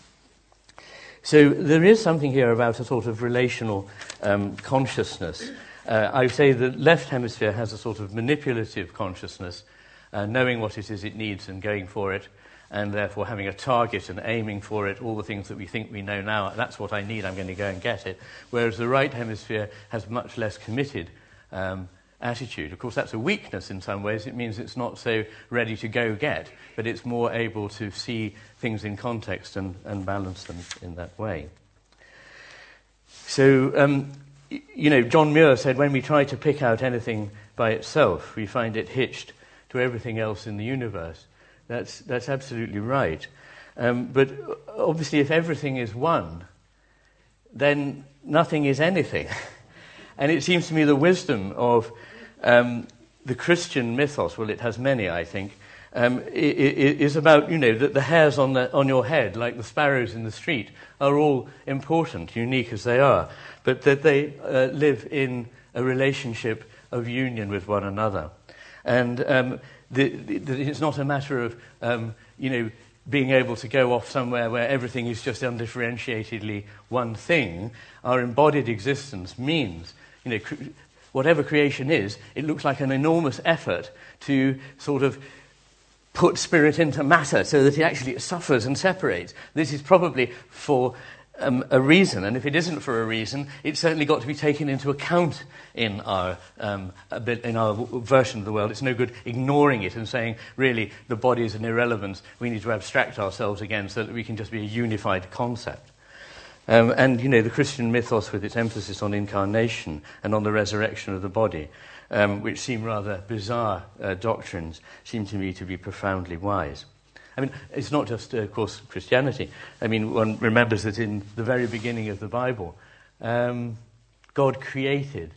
So there is something here about a sort of relational um, consciousness. Uh, I say the left hemisphere has a sort of manipulative consciousness, uh, knowing what it is it needs and going for it, and therefore having a target and aiming for it, all the things that we think we know now, that's what I need, I'm going to go and get it. Whereas the right hemisphere has much less committed um, attitude. Of course, that's a weakness in some ways. It means it's not so ready to go get, but it's more able to see things in context and, and balance them in that way. So, um, you know, John Muir said, when we try to pick out anything by itself, we find it hitched to everything else in the universe. That's that's absolutely right. Um, but obviously, if everything is one, then nothing is anything. And it seems to me the wisdom of um, the Christian mythos, well, it has many, I think, um, is about, you know, that the hairs on the, on your head, like the sparrows in the street, are all important, unique as they are, but that they uh, live in a relationship of union with one another. And um, the, the, it's not a matter of, um, you know, being able to go off somewhere where everything is just undifferentiatedly one thing. Our embodied existence means, you know, cre- whatever creation is, it looks like an enormous effort to sort of put spirit into matter so that it actually suffers and separates. This is probably for Um, a reason, and if it isn't for a reason, it's certainly got to be taken into account in our um, a bit, in our w- version of the world. It's no good ignoring it and saying, really, the body is an irrelevance. We need to abstract ourselves again so that we can just be a unified concept. Um, and, you know, the Christian mythos with its emphasis on incarnation and on the resurrection of the body, um, which seem rather bizarre uh, doctrines, seem to me to be profoundly wise. I mean, it's not just, uh, of course, Christianity. I mean, one remembers that in the very beginning of the Bible, um, God created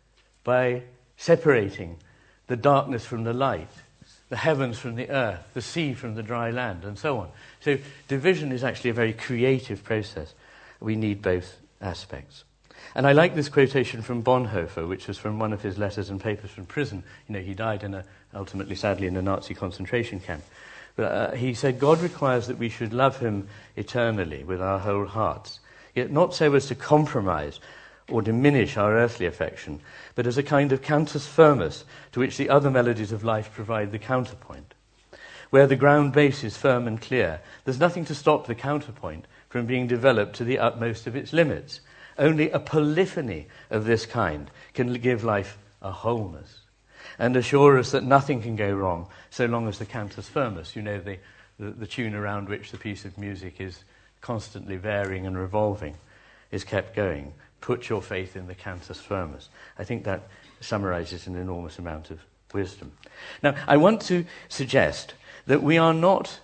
by separating the darkness from the light, the heavens from the earth, the sea from the dry land, and so on. So division is actually a very creative process. We need both aspects. And I like this quotation from Bonhoeffer, which was from one of his letters and papers from prison. You know, he died in a, ultimately, sadly, in a Nazi concentration camp. But uh, he said, God requires that we should love him eternally with our whole hearts, yet not so as to compromise or diminish our earthly affection, but as a kind of cantus firmus to which the other melodies of life provide the counterpoint. Where the ground base is firm and clear, there's nothing to stop the counterpoint from being developed to the utmost of its limits. Only a polyphony of this kind can give life a wholeness and assure us that nothing can go wrong so long as the cantus firmus, you know, the, the, the tune around which the piece of music is constantly varying and revolving, is kept going. Put your faith in the cantus firmus. I think that summarizes an enormous amount of wisdom. Now, I want to suggest that we are not,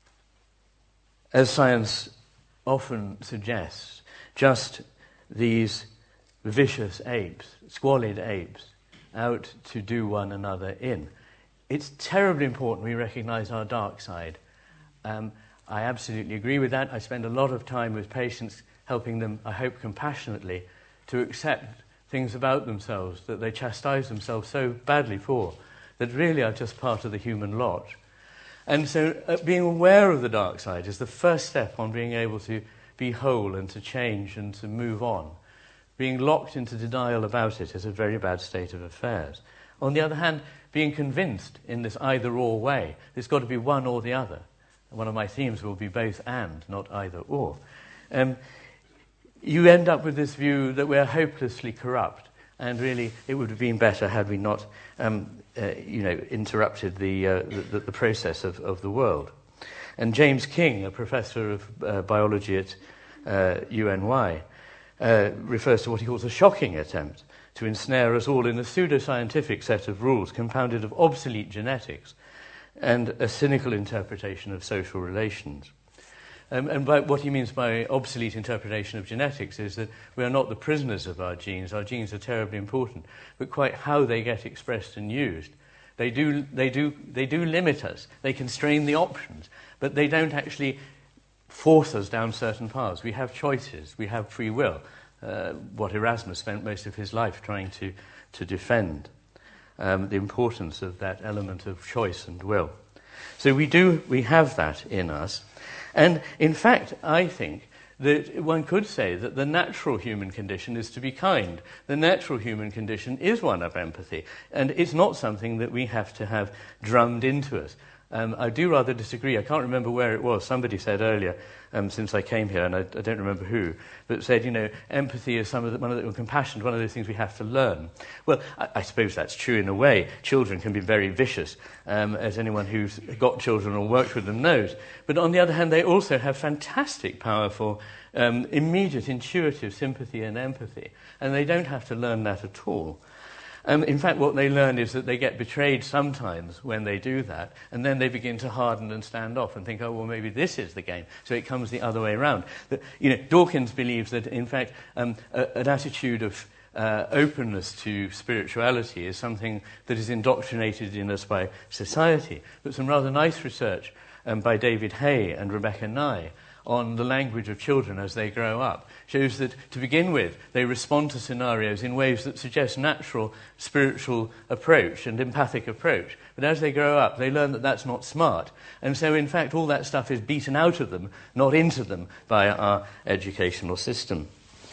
as science often suggests, just these vicious apes, squalid apes, out to do one another in. It's terribly important we recognize our dark side. Um, I absolutely agree with that. I spend a lot of time with patients helping them, I hope compassionately, to accept things about themselves that they chastise themselves so badly for, that really are just part of the human lot. And so uh, being aware of the dark side is the first step on being able to be whole and to change and to move on. Being locked into denial about it is a very bad state of affairs. On the other hand, being convinced in this either-or way, there's got to be one or the other. One of my themes will be both and, not either or. Um, you end up with this view that we're hopelessly corrupt, and really it would have been better had we not um, uh, you know, interrupted the, uh, the, the process of, of the world. And James King, a professor of uh, biology at uh, U N Y, uh, refers to what he calls a shocking attempt to ensnare us all in a pseudoscientific set of rules compounded of obsolete genetics and a cynical interpretation of social relations. Um, and by, what he means by obsolete interpretation of genetics is that we are not the prisoners of our genes. Our genes are terribly important, but quite how they get expressed and used. They do, they do, they do limit us. They constrain the options, but they don't actually force us down certain paths. We have choices. We have free will, uh, what Erasmus spent most of his life trying to, to defend, um, the importance of that element of choice and will. So we do, we have that in us. And in fact, I think that one could say that the natural human condition is to be kind. The natural human condition is one of empathy, and it's not something that we have to have drummed into us. Um, I do rather disagree. I can't remember where it was. Somebody said earlier, um, since I came here, and I, I don't remember who, but said, you know, empathy is some of the, one of the, compassion is one of those things we have to learn. Well, I, I suppose that's true in a way. Children can be very vicious, um, as anyone who's got children or worked with them knows. But on the other hand, they also have fantastic, powerful, um, immediate, intuitive sympathy and empathy, and they don't have to learn that at all. Um, in fact, what they learn is that they get betrayed sometimes when they do that, and then they begin to harden and stand off and think, oh, well, maybe this is the game. So it comes the other way around. That, you know, Dawkins believes that, in fact, um, a, an attitude of uh, openness to spirituality is something that is indoctrinated in us by society. But some rather nice research um, by David Hay and Rebecca Nye on the language of children as they grow up shows that, to begin with, they respond to scenarios in ways that suggest natural spiritual approach and empathic approach. But as they grow up, they learn that that's not smart. And so, in fact, all that stuff is beaten out of them, not into them, by our educational system.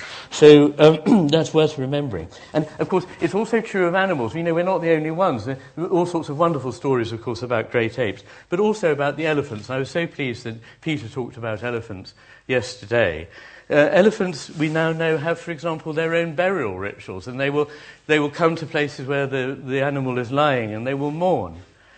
So um, that's worth remembering. And, of course, it's also true of animals. You know, we're not the only ones. There are all sorts of wonderful stories, of course, about great apes, but also about the elephants. I was so pleased that Peter talked about elephants yesterday. Uh, elephants, we now know, have, for example, their own burial rituals, and they will, they will come to places where the, the animal is lying, and they will mourn.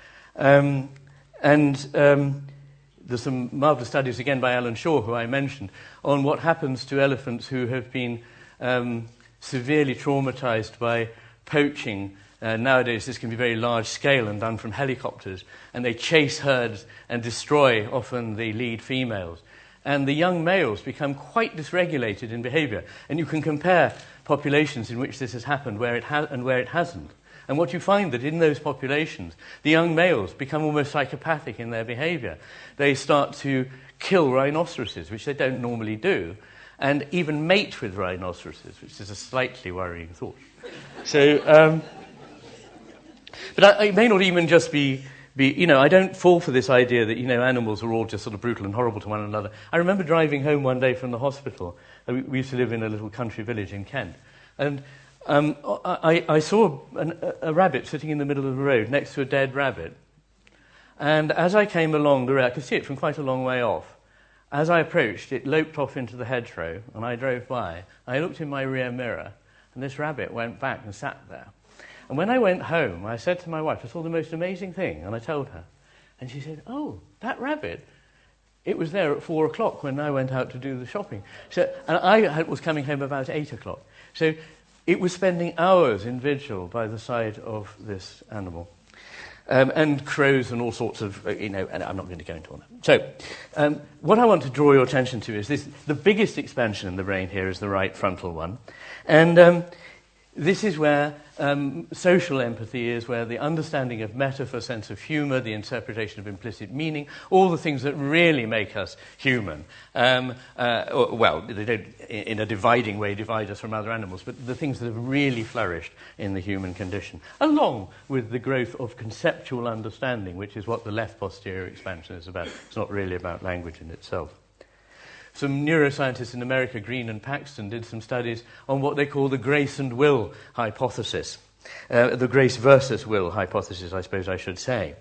Um, and... Um, There's some marvellous studies, again, by Alan Shaw, who I mentioned, on what happens to elephants who have been um, severely traumatized by poaching. Uh, nowadays, this can be very large scale and done from helicopters, and they chase herds and destroy, often, the lead females. And the young males become quite dysregulated in behavior. And you can compare populations in which this has happened where it ha- and where it hasn't. And what you find that in those populations, the young males become almost psychopathic in their behavior. They start to kill rhinoceroses, which they don't normally do, and even mate with rhinoceroses, which is a slightly worrying thought. So, um, but I, it may not even just be, be, you know, I don't fall for this idea that, you know, animals are all just sort of brutal and horrible to one another. I remember driving home one day from the hospital. We, we used to live in a little country village in Kent, and Um, I, I saw an, a rabbit sitting in the middle of the road next to a dead rabbit. And as I came along the road, I could see it from quite a long way off. As I approached, it loped off into the hedgerow, and I drove by. I looked in my rear mirror, and this rabbit went back and sat there. And when I went home, I said to my wife, I saw the most amazing thing, and I told her. And she said, oh, that rabbit, it was there at four o'clock when I went out to do the shopping. So, and I was coming home about eight o'clock. So it was spending hours in vigil by the side of this animal. Um, and crows and all sorts of, you know, and I'm not going to go into all that. So, um, what I want to draw your attention to is this. The biggest expansion in the brain here is the right frontal one. And um, this is where um, social empathy is, where the understanding of metaphor, sense of humour, the interpretation of implicit meaning, all the things that really make us human. Um, uh, or, well, they don't, in a dividing way, divide us from other animals, but the things that have really flourished in the human condition, along with the growth of conceptual understanding, which is what the left posterior expansion is about. It's not really about language in itself. Some neuroscientists in America, Green and Paxton, did some studies on what they call the grace and will hypothesis. Uh, the grace versus will hypothesis, I suppose I should say.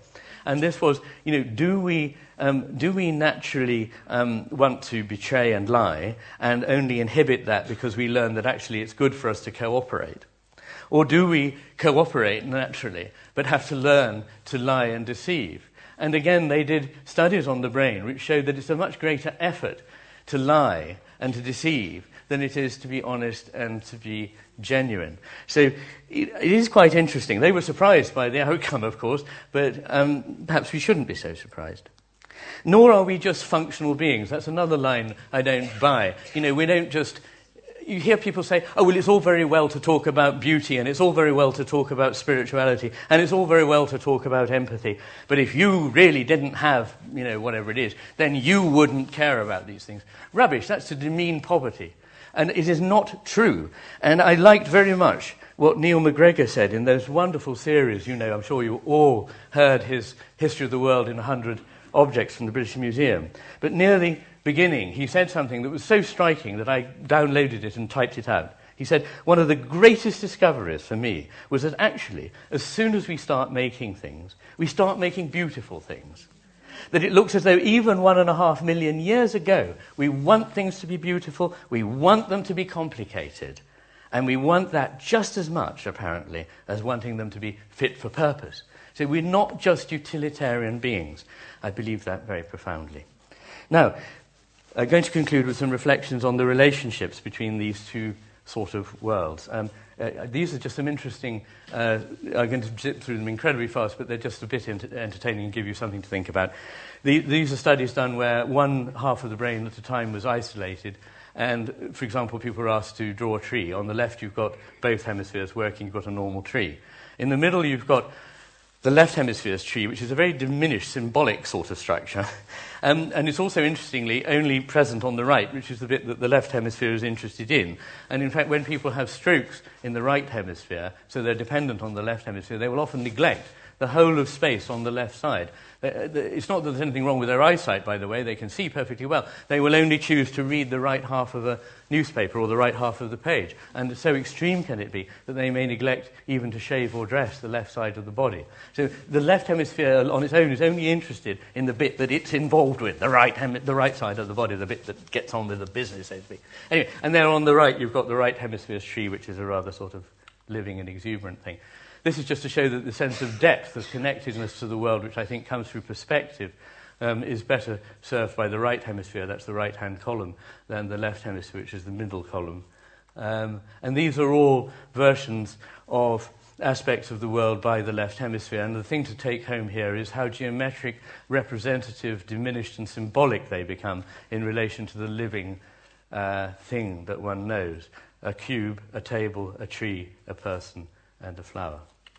And this was, you know, do we um, do we naturally um, want to betray and lie and only inhibit that because we learn that actually it's good for us to cooperate? Or do we cooperate naturally but have to learn to lie and deceive? And again, they did studies on the brain which showed that it's a much greater effort to lie and to deceive than it is to be honest and to be genuine. So it, it is quite interesting. They were surprised by the outcome, of course, but um, perhaps we shouldn't be so surprised. Nor are we just functional beings. That's another line I don't buy. You know, we don't just... You hear people say, oh, well, it's all very well to talk about beauty, and it's all very well to talk about spirituality, and it's all very well to talk about empathy, but if you really didn't have, you know, whatever it is, then you wouldn't care about these things. Rubbish, that's to demean poverty. And it is not true. And I liked very much what Neil MacGregor said in those wonderful series. You know, I'm sure you all heard his History of the World in one hundred Objects from the British Museum. But near the beginning, he said something that was so striking that I downloaded it and typed it out. He said, one of the greatest discoveries for me was that actually, as soon as we start making things, we start making beautiful things. That it looks as though even one and a half million years ago, we want things to be beautiful, we want them to be complicated, and we want that just as much, apparently, as wanting them to be fit for purpose. So we're not just utilitarian beings. I believe that very profoundly. Now, I'm going to conclude with some reflections on the relationships between these two sort of worlds. Um, uh, these are just some interesting, uh, I'm going to zip through them incredibly fast, but they're just a bit ent- entertaining and give you something to think about. The, these are studies done where one half of the brain at a time was isolated, and, for example, people were asked to draw a tree. On the left, you've got both hemispheres working, you've got a normal tree. In the middle, you've got the left hemisphere's tree, which is a very diminished, symbolic sort of structure. Um, and it's also, interestingly, only present on the right, which is the bit that the left hemisphere is interested in. And in fact, when people have strokes in the right hemisphere, so they're dependent on the left hemisphere, they will often neglect the whole of space on the left side. It's not that there's anything wrong with their eyesight, by the way. They can see perfectly well. They will only choose to read the right half of a newspaper or the right half of the page. And so extreme can it be that they may neglect even to shave or dress the left side of the body. So the left hemisphere on its own is only interested in the bit that it's involved with, the right, hem- the right side of the body, the bit that gets on with the business, so to speak. Anyway, and there on the right, you've got the right hemisphere's tree, which is a rather sort of living and exuberant thing. This is just to show that the sense of depth, of connectedness to the world, which I think comes through perspective, um, is better served by the right hemisphere, that's the right-hand column, than the left hemisphere, which is the middle column. Um, and these are all versions of aspects of the world by the left hemisphere. And the thing to take home here is how geometric, representative, diminished and symbolic they become in relation to the living uh, thing that one knows. A cube, a table, a tree, a person, and a flower.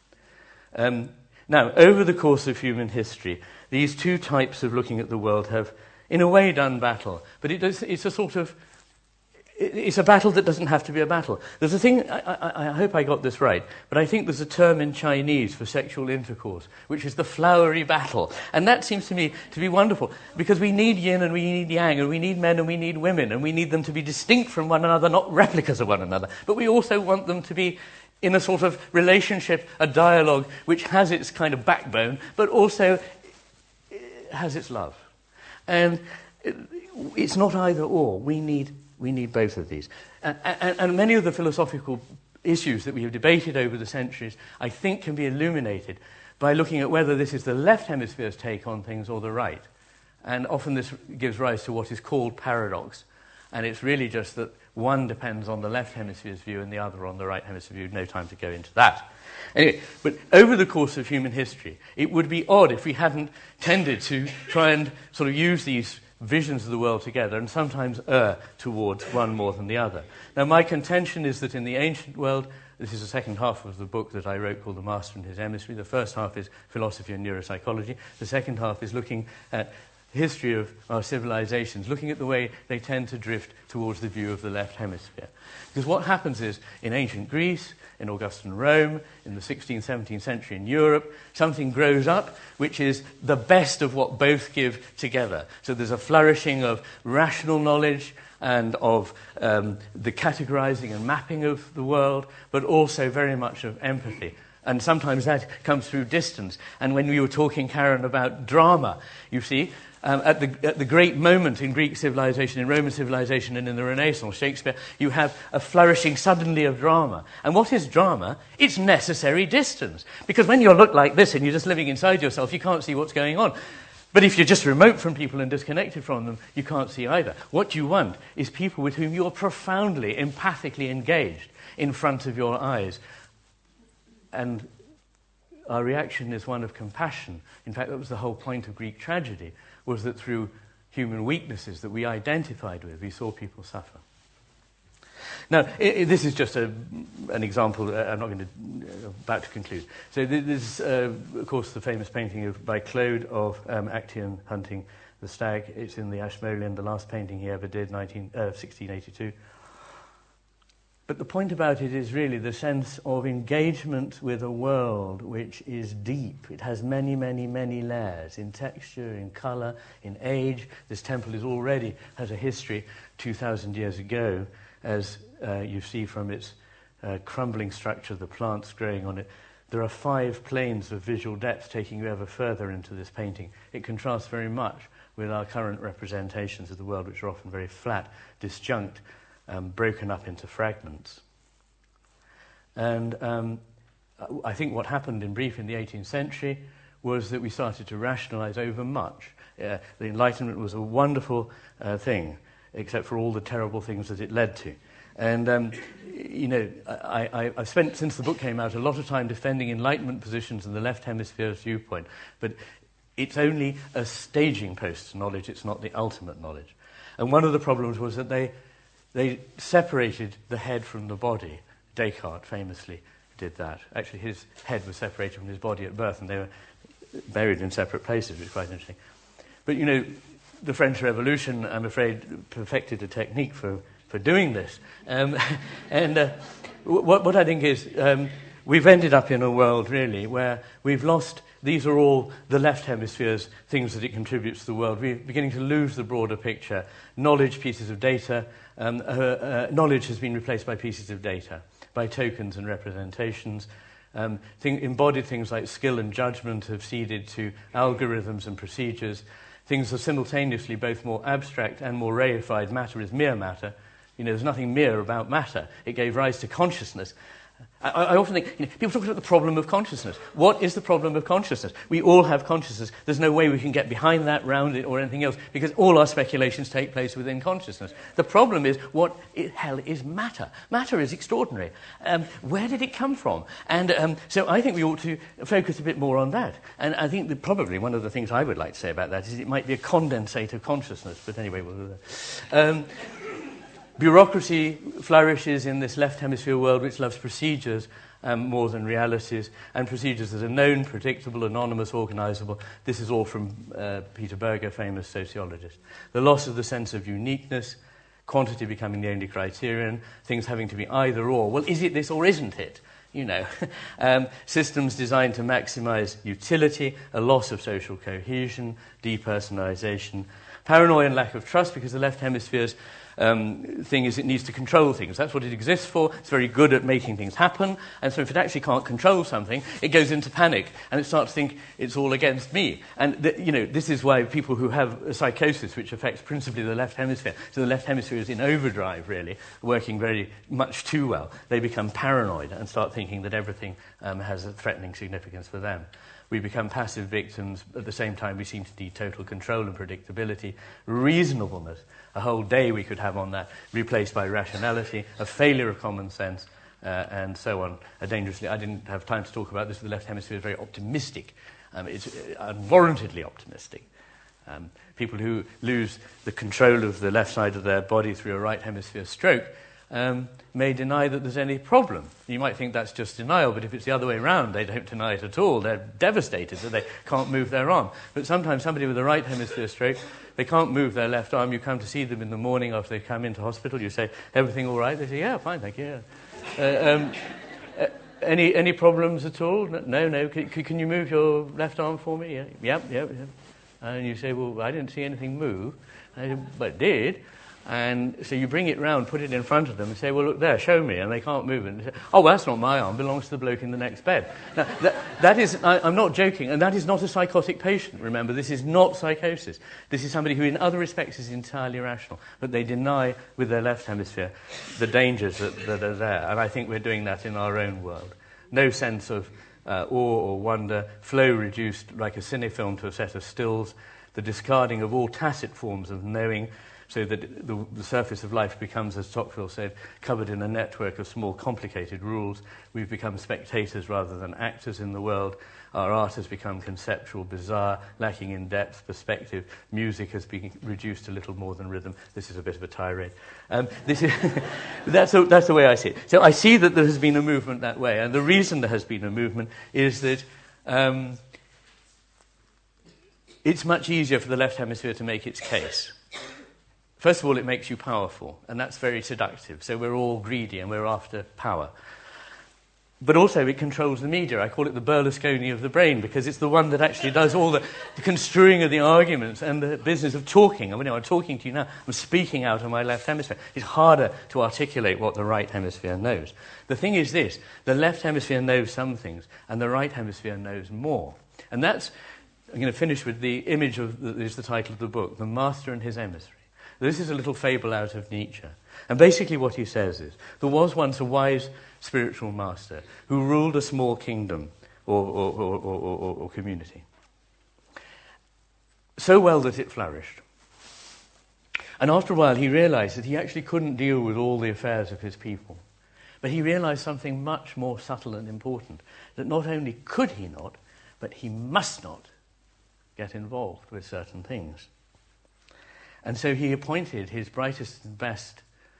Um, now, over the course of human history, these two types of looking at the world have, in a way, done battle. But it does, it's a sort of, it's a battle that doesn't have to be a battle. There's a thing, I, I, I hope I got this right, but I think there's a term in Chinese for sexual intercourse, which is the flowery battle. And that seems to me to be wonderful, because we need yin and we need yang, and we need men and we need women, and we need them to be distinct from one another, not replicas of one another. But we also want them to be in a sort of relationship, a dialogue, which has its kind of backbone, but also has its love. And it's not either or. We need we need both of these. And, and, and many of the philosophical issues that we have debated over the centuries, I think, can be illuminated by looking at whether this is the left hemisphere's take on things or the right. And often this gives rise to what is called paradox. And it's really just that one depends on the left hemisphere's view and the other on the right hemisphere's view. No time to go into that. Anyway, but over the course of human history, it would be odd if we hadn't tended to try and sort of use these visions of the world together and sometimes err towards one more than the other. Now, my contention is that in the ancient world, this is the second half of the book that I wrote called The Master and His Emissary. The first half is philosophy and neuropsychology. The second half is looking at history of our civilizations, looking at the way they tend to drift towards the view of the left hemisphere. Because what happens is, in ancient Greece, in Augustan Rome, in the sixteenth, seventeenth century in Europe, something grows up which is the best of what both give together. So there's a flourishing of rational knowledge and of um, the categorizing and mapping of the world, but also very much of empathy And sometimes that comes through distance. And when we were talking, Karen, about drama, you see, um, at, the, at the great moment in Greek civilization, in Roman civilization, and in the Renaissance, Shakespeare, you have a flourishing suddenly of drama. And what is drama? It's necessary distance. Because when you look like this and you're just living inside yourself, you can't see what's going on. But if you're just remote from people and disconnected from them, you can't see either. What you want is people with whom you're profoundly, empathically engaged in front of your eyes. And our reaction is one of compassion. In fact, that was the whole point of Greek tragedy, was that through human weaknesses that we identified with, we saw people suffer. Now, it, it, this is just a, an example. Uh, I'm not going to, uh, about to conclude. So this is, uh, of course, the famous painting of, by Claude of um, Actaeon hunting the stag. It's in the Ashmolean, the last painting he ever did, nineteen, uh, sixteen eighty-two. But the point about it is really the sense of engagement with a world which is deep. It has many, many, many layers in texture, in colour, in age. This temple is already has a history two thousand years ago, as uh, you see from its uh, crumbling structure, the plants growing on it. There are five planes of visual depth taking you ever further into this painting. It contrasts very much with our current representations of the world, which are often very flat, disjunct, Um, broken up into fragments. And um, I think what happened in brief in the eighteenth century was that we started to rationalize over much. Uh, the Enlightenment was a wonderful uh, thing, except for all the terrible things that it led to. And, um, you know, I, I, I've spent, since the book came out, a lot of time defending Enlightenment positions in the left hemisphere's viewpoint. But it's only a staging post to knowledge, it's not the ultimate knowledge. And one of the problems was that they They separated the head from the body. Descartes famously did that. Actually, his head was separated from his body at birth, and they were buried in separate places, which is quite interesting. But, you know, the French Revolution, I'm afraid, perfected a technique for, for doing this. Um, and uh, what, what I think is um, we've ended up in a world, really, where we've lost... These are all the left hemisphere's things that it contributes to the world. We're beginning to lose the broader picture. Knowledge, pieces of data. Um, uh, uh, knowledge has been replaced by pieces of data, by tokens and representations. Um, thing, embodied things like skill and judgment have ceded to algorithms and procedures. Things are simultaneously both more abstract and more reified. Matter is mere matter. You know, there's nothing mere about matter. It gave rise to consciousness. I, I often think, you know, people talk about the problem of consciousness. What is the problem of consciousness? We all have consciousness. There's no way we can get behind that, round it, or anything else, because all our speculations take place within consciousness. The problem is, what i- hell is matter? Matter is extraordinary. Um, where did it come from? And um, so I think we ought to focus a bit more on that. And I think that probably one of the things I would like to say about that is it might be a condensate of consciousness. But anyway, we'll do that. Um, Bureaucracy flourishes in this left hemisphere world which loves procedures um, more than realities, and procedures that are known, predictable, anonymous, organisable. This is all from uh, Peter Berger, famous sociologist. The loss of the sense of uniqueness, quantity becoming the only criterion, things having to be either or. Well, is it this or isn't it? You know, um, systems designed to maximise utility, a loss of social cohesion, depersonalisation, paranoia and lack of trust, because the left hemisphere's Um, thing is it needs to control things. That's what it exists for. It's very good at making things happen. And so if it actually can't control something, it goes into panic and it starts to think it's all against me. And, the, you know, this is why people who have a psychosis, which affects principally the left hemisphere, so the left hemisphere is in overdrive, really, working very much too well. They become paranoid and start thinking that everything um, has a threatening significance for them. We become passive victims. At the same time, we seem to need total control and predictability, reasonableness. A whole day we could have on that, replaced by rationality, a failure of common sense, uh, and so on. A dangerously, I didn't have time to talk about this, but the left hemisphere is very optimistic. Um, it's unwarrantedly optimistic. Um, people who lose the control of the left side of their body through a right hemisphere stroke um, may deny that there's any problem. You might think that's just denial, but if it's the other way around, they don't deny it at all. They're devastated that they can't move their arm. But sometimes somebody with a right hemisphere stroke, they can't move their left arm. You come to see them in the morning after they come into hospital. You say, everything all right? They say, yeah, fine, thank you. Yeah. Uh, um, uh, any any problems at all? No, no. Can, can you move your left arm for me? Yeah, yep, yep. yep. And you say, well, I didn't see anything move. And I say, but it did. And so you bring it round, put it in front of them, and say, well, look there, show me. And they can't move it. And they say, oh, well, that's not my arm. It belongs to the bloke in the next bed. Now, that, that is, I, I'm not joking, and that is not a psychotic patient, remember. This is not psychosis. This is somebody who, in other respects, is entirely rational. But they deny, with their left hemisphere, the dangers that, that are there. And I think we're doing that in our own world. No sense of uh, awe or wonder, flow reduced like a cinefilm to a set of stills, the discarding of all tacit forms of knowing, so that the, the surface of life becomes, as Tocqueville said, covered in a network of small, complicated rules. We've become spectators rather than actors in the world. Our art has become conceptual, bizarre, lacking in depth, perspective. Music has been reduced to little more than rhythm. This is a bit of a tirade. Um, this is that's, a, that's the way I see it. So I see that there has been a movement that way. And the reason there has been a movement is that um, it's much easier for the left hemisphere to make its case. First of all, it makes you powerful, and that's very seductive. So we're all greedy and we're after power. But also it controls the media. I call it the Berlusconi of the brain, because it's the one that actually does all the, the construing of the arguments and the business of talking. I mean, I'm talking to you now. I'm speaking out of my left hemisphere. It's harder to articulate what the right hemisphere knows. The thing is this. The left hemisphere knows some things, and the right hemisphere knows more. And that's, I'm going to finish with the image of, that is the title of the book, The Master and His Emissary. This is a little fable out of Nietzsche. And basically what he says is, there was once a wise spiritual master who ruled a small kingdom or, or, or, or, or, or community so well that it flourished. And after a while he realized that he actually couldn't deal with all the affairs of his people. But he realized something much more subtle and important, that not only could he not, but he must not get involved with certain things. And so he appointed his brightest and best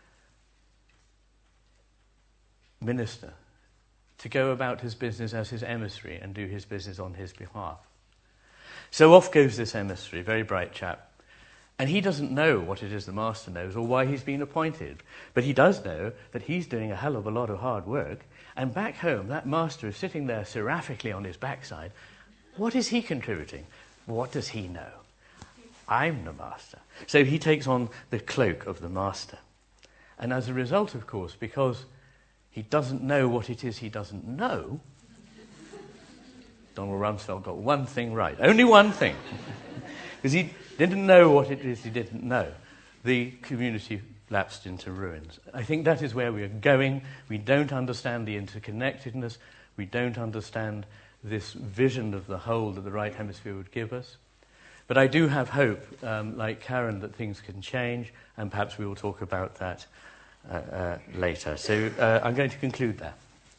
minister to go about his business as his emissary and do his business on his behalf. So off goes this emissary, very bright chap. And he doesn't know what it is the master knows or why he's been appointed. But he does know that he's doing a hell of a lot of hard work. And back home, that master is sitting there seraphically on his backside. What is he contributing? What does he know? I'm the master. So he takes on the cloak of the master. And as a result, of course, because he doesn't know what it is he doesn't know, Donald Rumsfeld got one thing right. Only one thing. Because he didn't know what it is he didn't know. The community lapsed into ruins. I think that is where we are going. We don't understand the interconnectedness. We don't understand this vision of the whole that the right hemisphere would give us. But I do have hope, um, like Karen, that things can change, and perhaps we will talk about that uh, uh, later. So uh, I'm going to conclude there.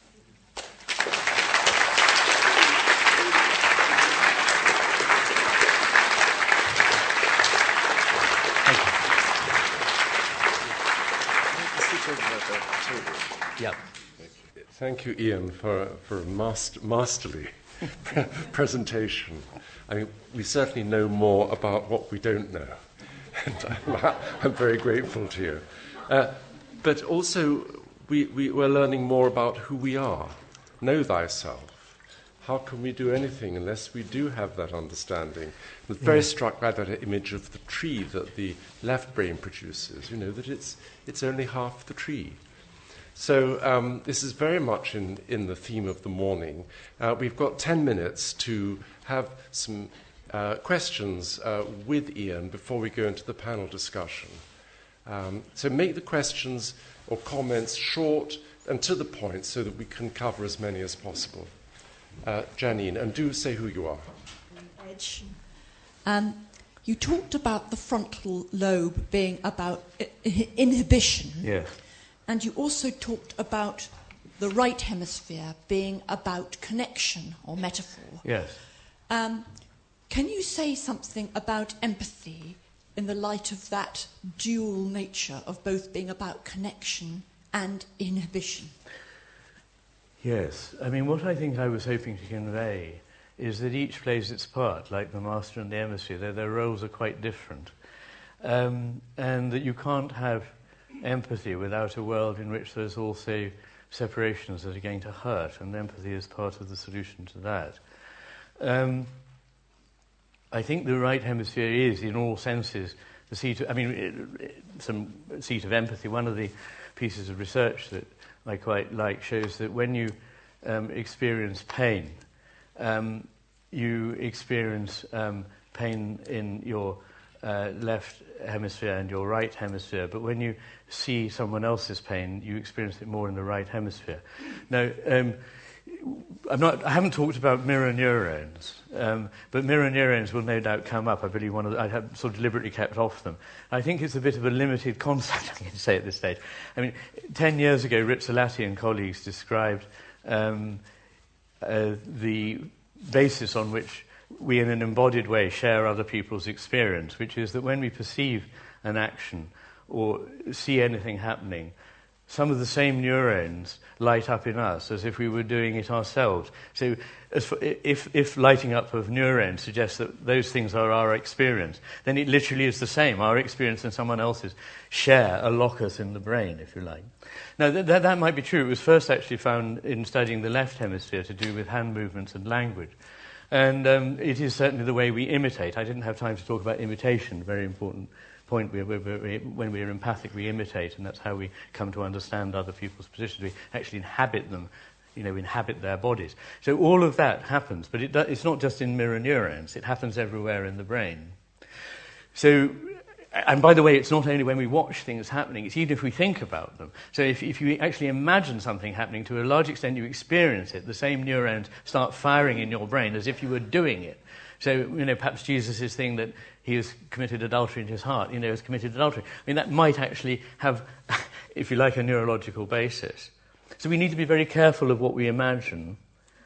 Thank you. Yeah. Thank you, Ian, for, for a master, masterly presentation. I mean, we certainly know more about what we don't know, and I'm, I'm very grateful to you. Uh, but also, we, we, we're learning more about who we are. Know thyself. How can we do anything unless we do have that understanding? I was very yeah. struck by that image of the tree that the left brain produces, you know, that it's, it's only half the tree. So um, this is very much in, in the theme of the morning. Uh, we've got ten minutes to have some uh, questions uh, with Ian before we go into the panel discussion. Um, so make the questions or comments short and to the point so that we can cover as many as possible. Uh, Janine, and do say who you are. Edge. Um, you talked about the frontal lobe being about I- inhibition. Yes. And you also talked about the right hemisphere being about connection or metaphor. Yes. Um, can you say something about empathy in the light of that dual nature of both being about connection and inhibition? Yes. I mean, what I think I was hoping to convey is that each plays its part, like the master and the emissary. Their, their roles are quite different. Um, and that you can't have empathy without a world in which there's also separations that are going to hurt, and empathy is part of the solution to that. Um, I think the right hemisphere is, in all senses, the seat of, I mean, it, it, some seat of empathy. One of the pieces of research that I quite like shows that when you um, experience pain, um, you experience um, pain in your uh, left hemisphere and your right hemisphere, but when you see someone else's pain, you experience it more in the right hemisphere. Now, um, I'm not, I haven't talked about mirror neurons, um, but mirror neurons will no doubt come up. I believe one of the, I have sort of deliberately kept off them. I think it's a bit of a limited concept, I can say at this stage. I mean, ten years ago, Rizzolatti and colleagues described um, uh, the basis on which we, in an embodied way, share other people's experience, which is that when we perceive an action or see anything happening, some of the same neurons light up in us as if we were doing it ourselves. So as for, if, if lighting up of neurons suggests that those things are our experience, then it literally is the same. Our experience and someone else's share a locus in the brain, if you like. Now, th- that, that might be true. It was first actually found in studying the left hemisphere to do with hand movements and language. And um, it is certainly the way we imitate. I didn't have time to talk about imitation, very important point. We, we, we, when we are empathic, we imitate, and that's how we come to understand other people's positions. We actually inhabit them, you know, inhabit their bodies. So all of that happens, but it do, it's not just in mirror neurons. It happens everywhere in the brain. So, and by the way, it's not only when we watch things happening, it's even if we think about them. So if, if you actually imagine something happening, to a large extent you experience it. The same neurons start firing in your brain as if you were doing it. So, you know, perhaps Jesus' thing that he has committed adultery in his heart, you know, has committed adultery. I mean, that might actually have, if you like, a neurological basis. So we need to be very careful of what we imagine.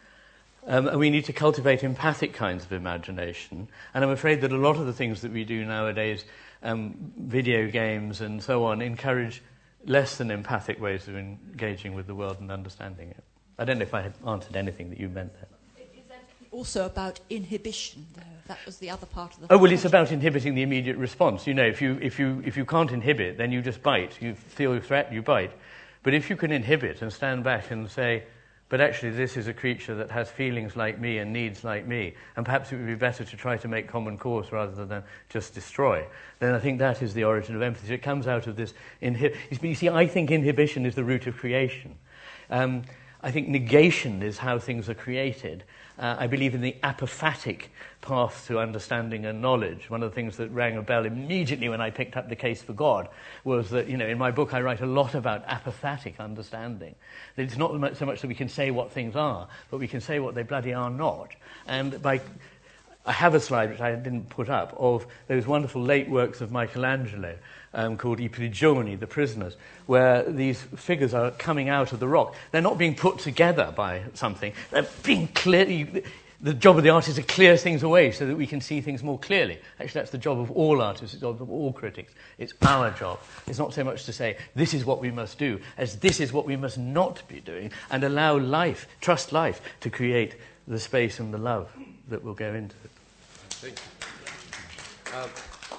Um, and we need to cultivate empathic kinds of imagination. And I'm afraid that a lot of the things that we do nowadays, um, video games and so on, encourage less than empathic ways of engaging with the world and understanding it. I don't know if I had answered anything that you meant there. Also about inhibition, though. That was the other part of the... Oh, well, it's about inhibiting the immediate response. You know, if you, if you, if you can't inhibit, then you just bite. You feel a threat, you bite. But if you can inhibit and stand back and say, but actually this is a creature that has feelings like me and needs like me, and perhaps it would be better to try to make common cause rather than just destroy, then I think that is the origin of empathy. It comes out of this... Inhi- you see, I think inhibition is the root of creation. Um, I think negation is how things are created. Uh, I believe in the apophatic path to understanding and knowledge. One of the things that rang a bell immediately when I picked up the case for God was that, you know, in my book I write a lot about apophatic understanding. That it's not so much that we can say what things are, but we can say what they bloody are not. And by... I have a slide, which I didn't put up, of those wonderful late works of Michelangelo um, called I Prigioni, the prisoners, where these figures are coming out of the rock. They're not being put together by something. They're being clear. The job of the artist is to clear things away so that we can see things more clearly. Actually, that's the job of all artists, it's the job of all critics. It's our job. It's not so much to say, this is what we must do, as this is what we must not be doing, and allow life, trust life, to create the space and the love that will go into it. Thank you. Um,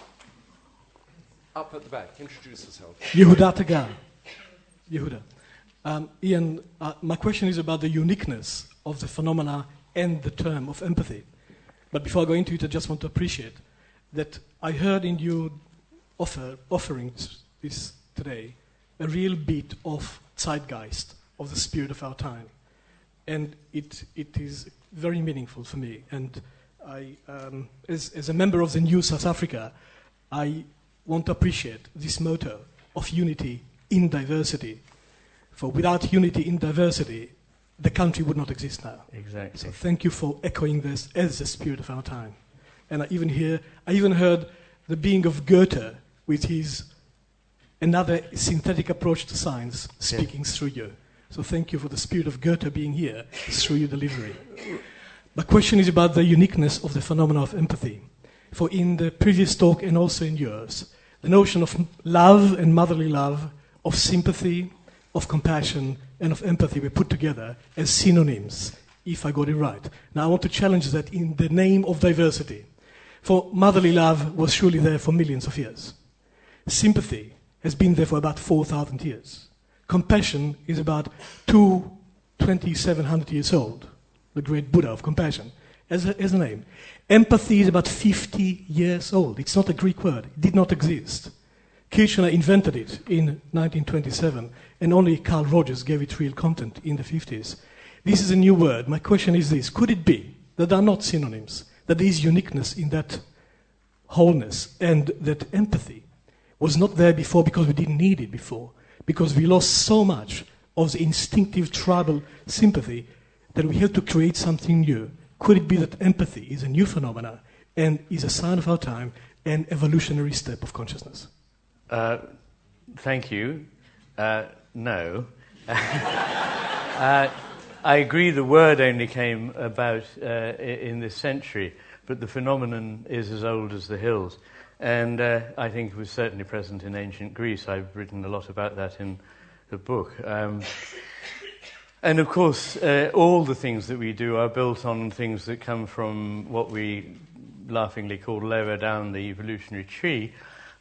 up at the back, introduce yourself. Yehuda Tagar. Yehuda. Um, Ian, uh, my question is about the uniqueness of the phenomena and the term of empathy. But before I go into it, I just want to appreciate that I heard in your offer, offerings this today a real bit of zeitgeist, of the spirit of our time. And it it is very meaningful for me. And I, um, as, as a member of the New South Africa, I want to appreciate this motto of unity in diversity. For without unity in diversity, the country would not exist now. Exactly. So thank you for echoing this as the spirit of our time. And I even hear, I even heard the being of Goethe with his another synthetic approach to science speaking yeah. through you. So thank you for the spirit of Goethe being here through your delivery. My question is about the uniqueness of the phenomena of empathy. For in the previous talk and also in yours, the notion of love and motherly love, of sympathy, of compassion, and of empathy were put together as synonyms, if I got it right. Now I want to challenge that in the name of diversity. For motherly love was surely there for millions of years. Sympathy has been there for about four thousand years. Compassion is about two thousand seven hundred years old. The great Buddha of compassion. as a, as a name. Empathy is about fifty years old. It's not a Greek word. It did not exist. Kirchner invented it in nineteen twenty-seven, and only Carl Rogers gave it real content in the fifties. This is a new word. My question is this. Could it be that there are not synonyms, that there is uniqueness in that wholeness, and that empathy was not there before because we didn't need it before, because we lost so much of the instinctive tribal sympathy that we had to create something new? Could it be that empathy is a new phenomenon and is a sign of our time, an evolutionary step of consciousness? Uh, thank you. Uh, no. uh, I agree the word only came about uh, in this century, but the phenomenon is as old as the hills. And uh, I think it was certainly present in ancient Greece. I've written a lot about that in the book. Um, and of course, uh, all the things that we do are built on things that come from what we laughingly call lower down the evolutionary tree.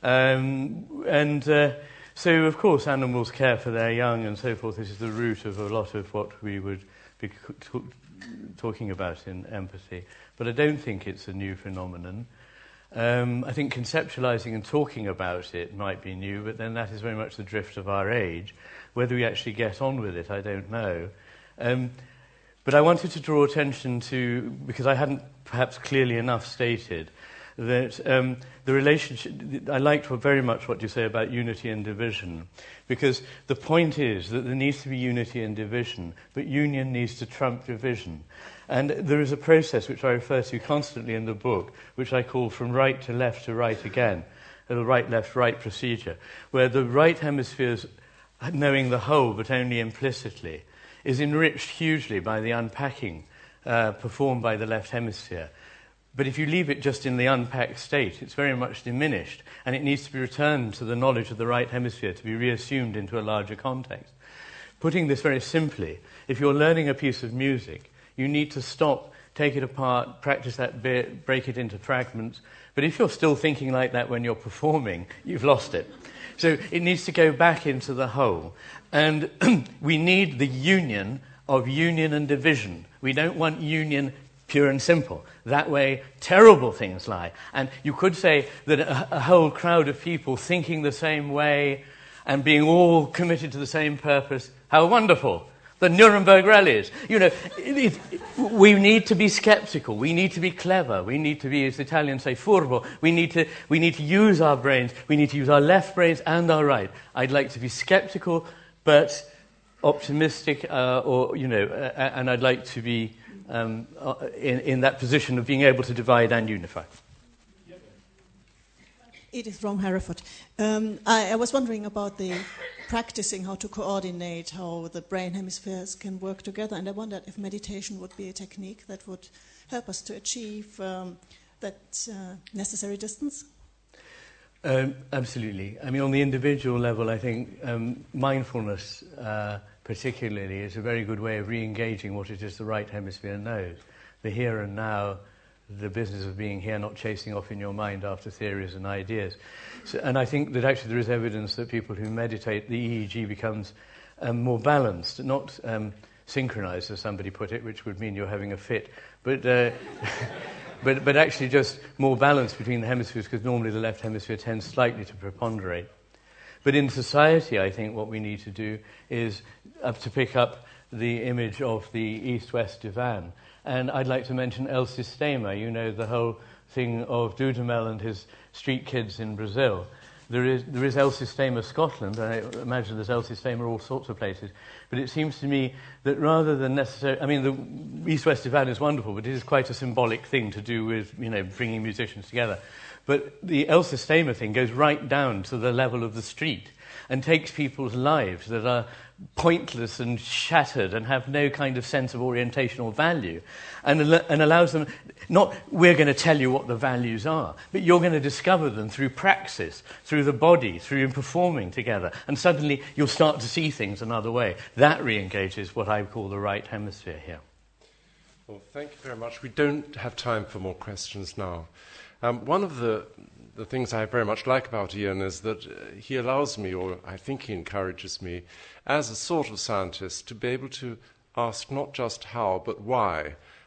Um, and uh, so, of course, animals care for their young and so forth. This is the root of a lot of what we would be t- talking about in empathy. But I don't think it's a new phenomenon. Um, I think conceptualizing and talking about it might be new, but then that is very much the drift of our age. Whether we actually get on with it, I don't know. Um, but I wanted to draw attention to, because I hadn't perhaps clearly enough stated, that um, the relationship, I liked very much what you say about unity and division, because the point is that there needs to be unity and division, but union needs to trump division. And there is a process which I refer to constantly in the book, which I call from right to left to right again, a right, left, right procedure, where the right hemisphere's knowing the whole, but only implicitly, is enriched hugely by the unpacking uh, performed by the left hemisphere. But if you leave it just in the unpacked state, it's very much diminished, and it needs to be returned to the knowledge of the right hemisphere to be reassumed into a larger context. Putting this very simply, if you're learning a piece of music, you need to stop, take it apart, practice that bit, break it into fragments. But if you're still thinking like that when you're performing, you've lost it. So it needs to go back into the whole. And we need the union of union and division. We don't want union pure and simple. That way, terrible things lie. And you could say that a, a whole crowd of people thinking the same way and being all committed to the same purpose, how wonderful. The Nuremberg rallies. You know, it, it, we need to be skeptical. We need to be clever. We need to be, as the Italians say, furbo. We need to, we need to use our brains. We need to use our left brains and our right. I'd like to be skeptical, but optimistic, uh, or, you know, uh, and I'd like to be um, in, in that position of being able to divide and unify. Edith from Hereford. Um, I, I was wondering about the practicing how to coordinate how the brain hemispheres can work together, and I wondered if meditation would be a technique that would help us to achieve um, that uh, necessary distance. Um, absolutely. I mean, on the individual level, I think um, mindfulness uh, particularly is a very good way of re-engaging what it is the right hemisphere knows. The here and now, the business of being here, not chasing off in your mind after theories and ideas. So, and I think that actually there is evidence that people who meditate, the E E G becomes um, more balanced, not um, synchronized, as somebody put it, which would mean you're having a fit, but uh, but, but actually just more balanced between the hemispheres, because normally the left hemisphere tends slightly to preponderate. But in society, I think what we need to do is uh, to pick up the image of the East-West divan. And I'd like to mention El Sistema, you know, the whole thing of Dudamel and his street kids in Brazil. There is there is El Sistema Scotland, and I imagine there's El Sistema all sorts of places. But it seems to me that rather than necessarily, I mean, the East-West divan is wonderful, but it is quite a symbolic thing to do with, you know, bringing musicians together. But the El Sistema thing goes right down to the level of the street and takes people's lives that are pointless and shattered and have no kind of sense of orientational value, and, and allows them, not we're going to tell you what the values are, but you're going to discover them through praxis, through the body, through performing together, and suddenly you'll start to see things another way. That re-engages what I call the right hemisphere here. Well, thank you very much. We don't have time for more questions now. Um, one of the The things I very much like about Ian is that he allows me, or I think he encourages me, as a sort of scientist, to be able to ask not just how, but why.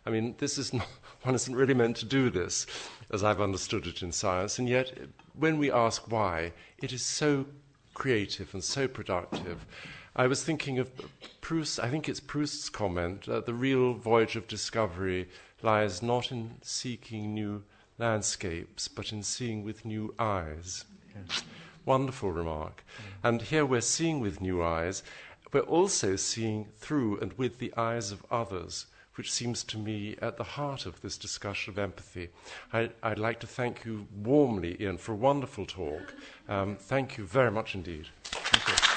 I mean, this is not, one isn't really meant to do this, as I've understood it in science, and yet when we ask why, it is so creative and so productive. I was thinking of Proust, I think it's Proust's comment, that the real voyage of discovery lies not in seeking new landscapes, but in seeing with new eyes. Yes. Wonderful remark. Mm. And here we're seeing with new eyes, we're also seeing through and with the eyes of others, which seems to me at the heart of this discussion of empathy. I, I'd like to thank you warmly, Ian, for a wonderful talk. Um, thank you very much indeed. Thank you.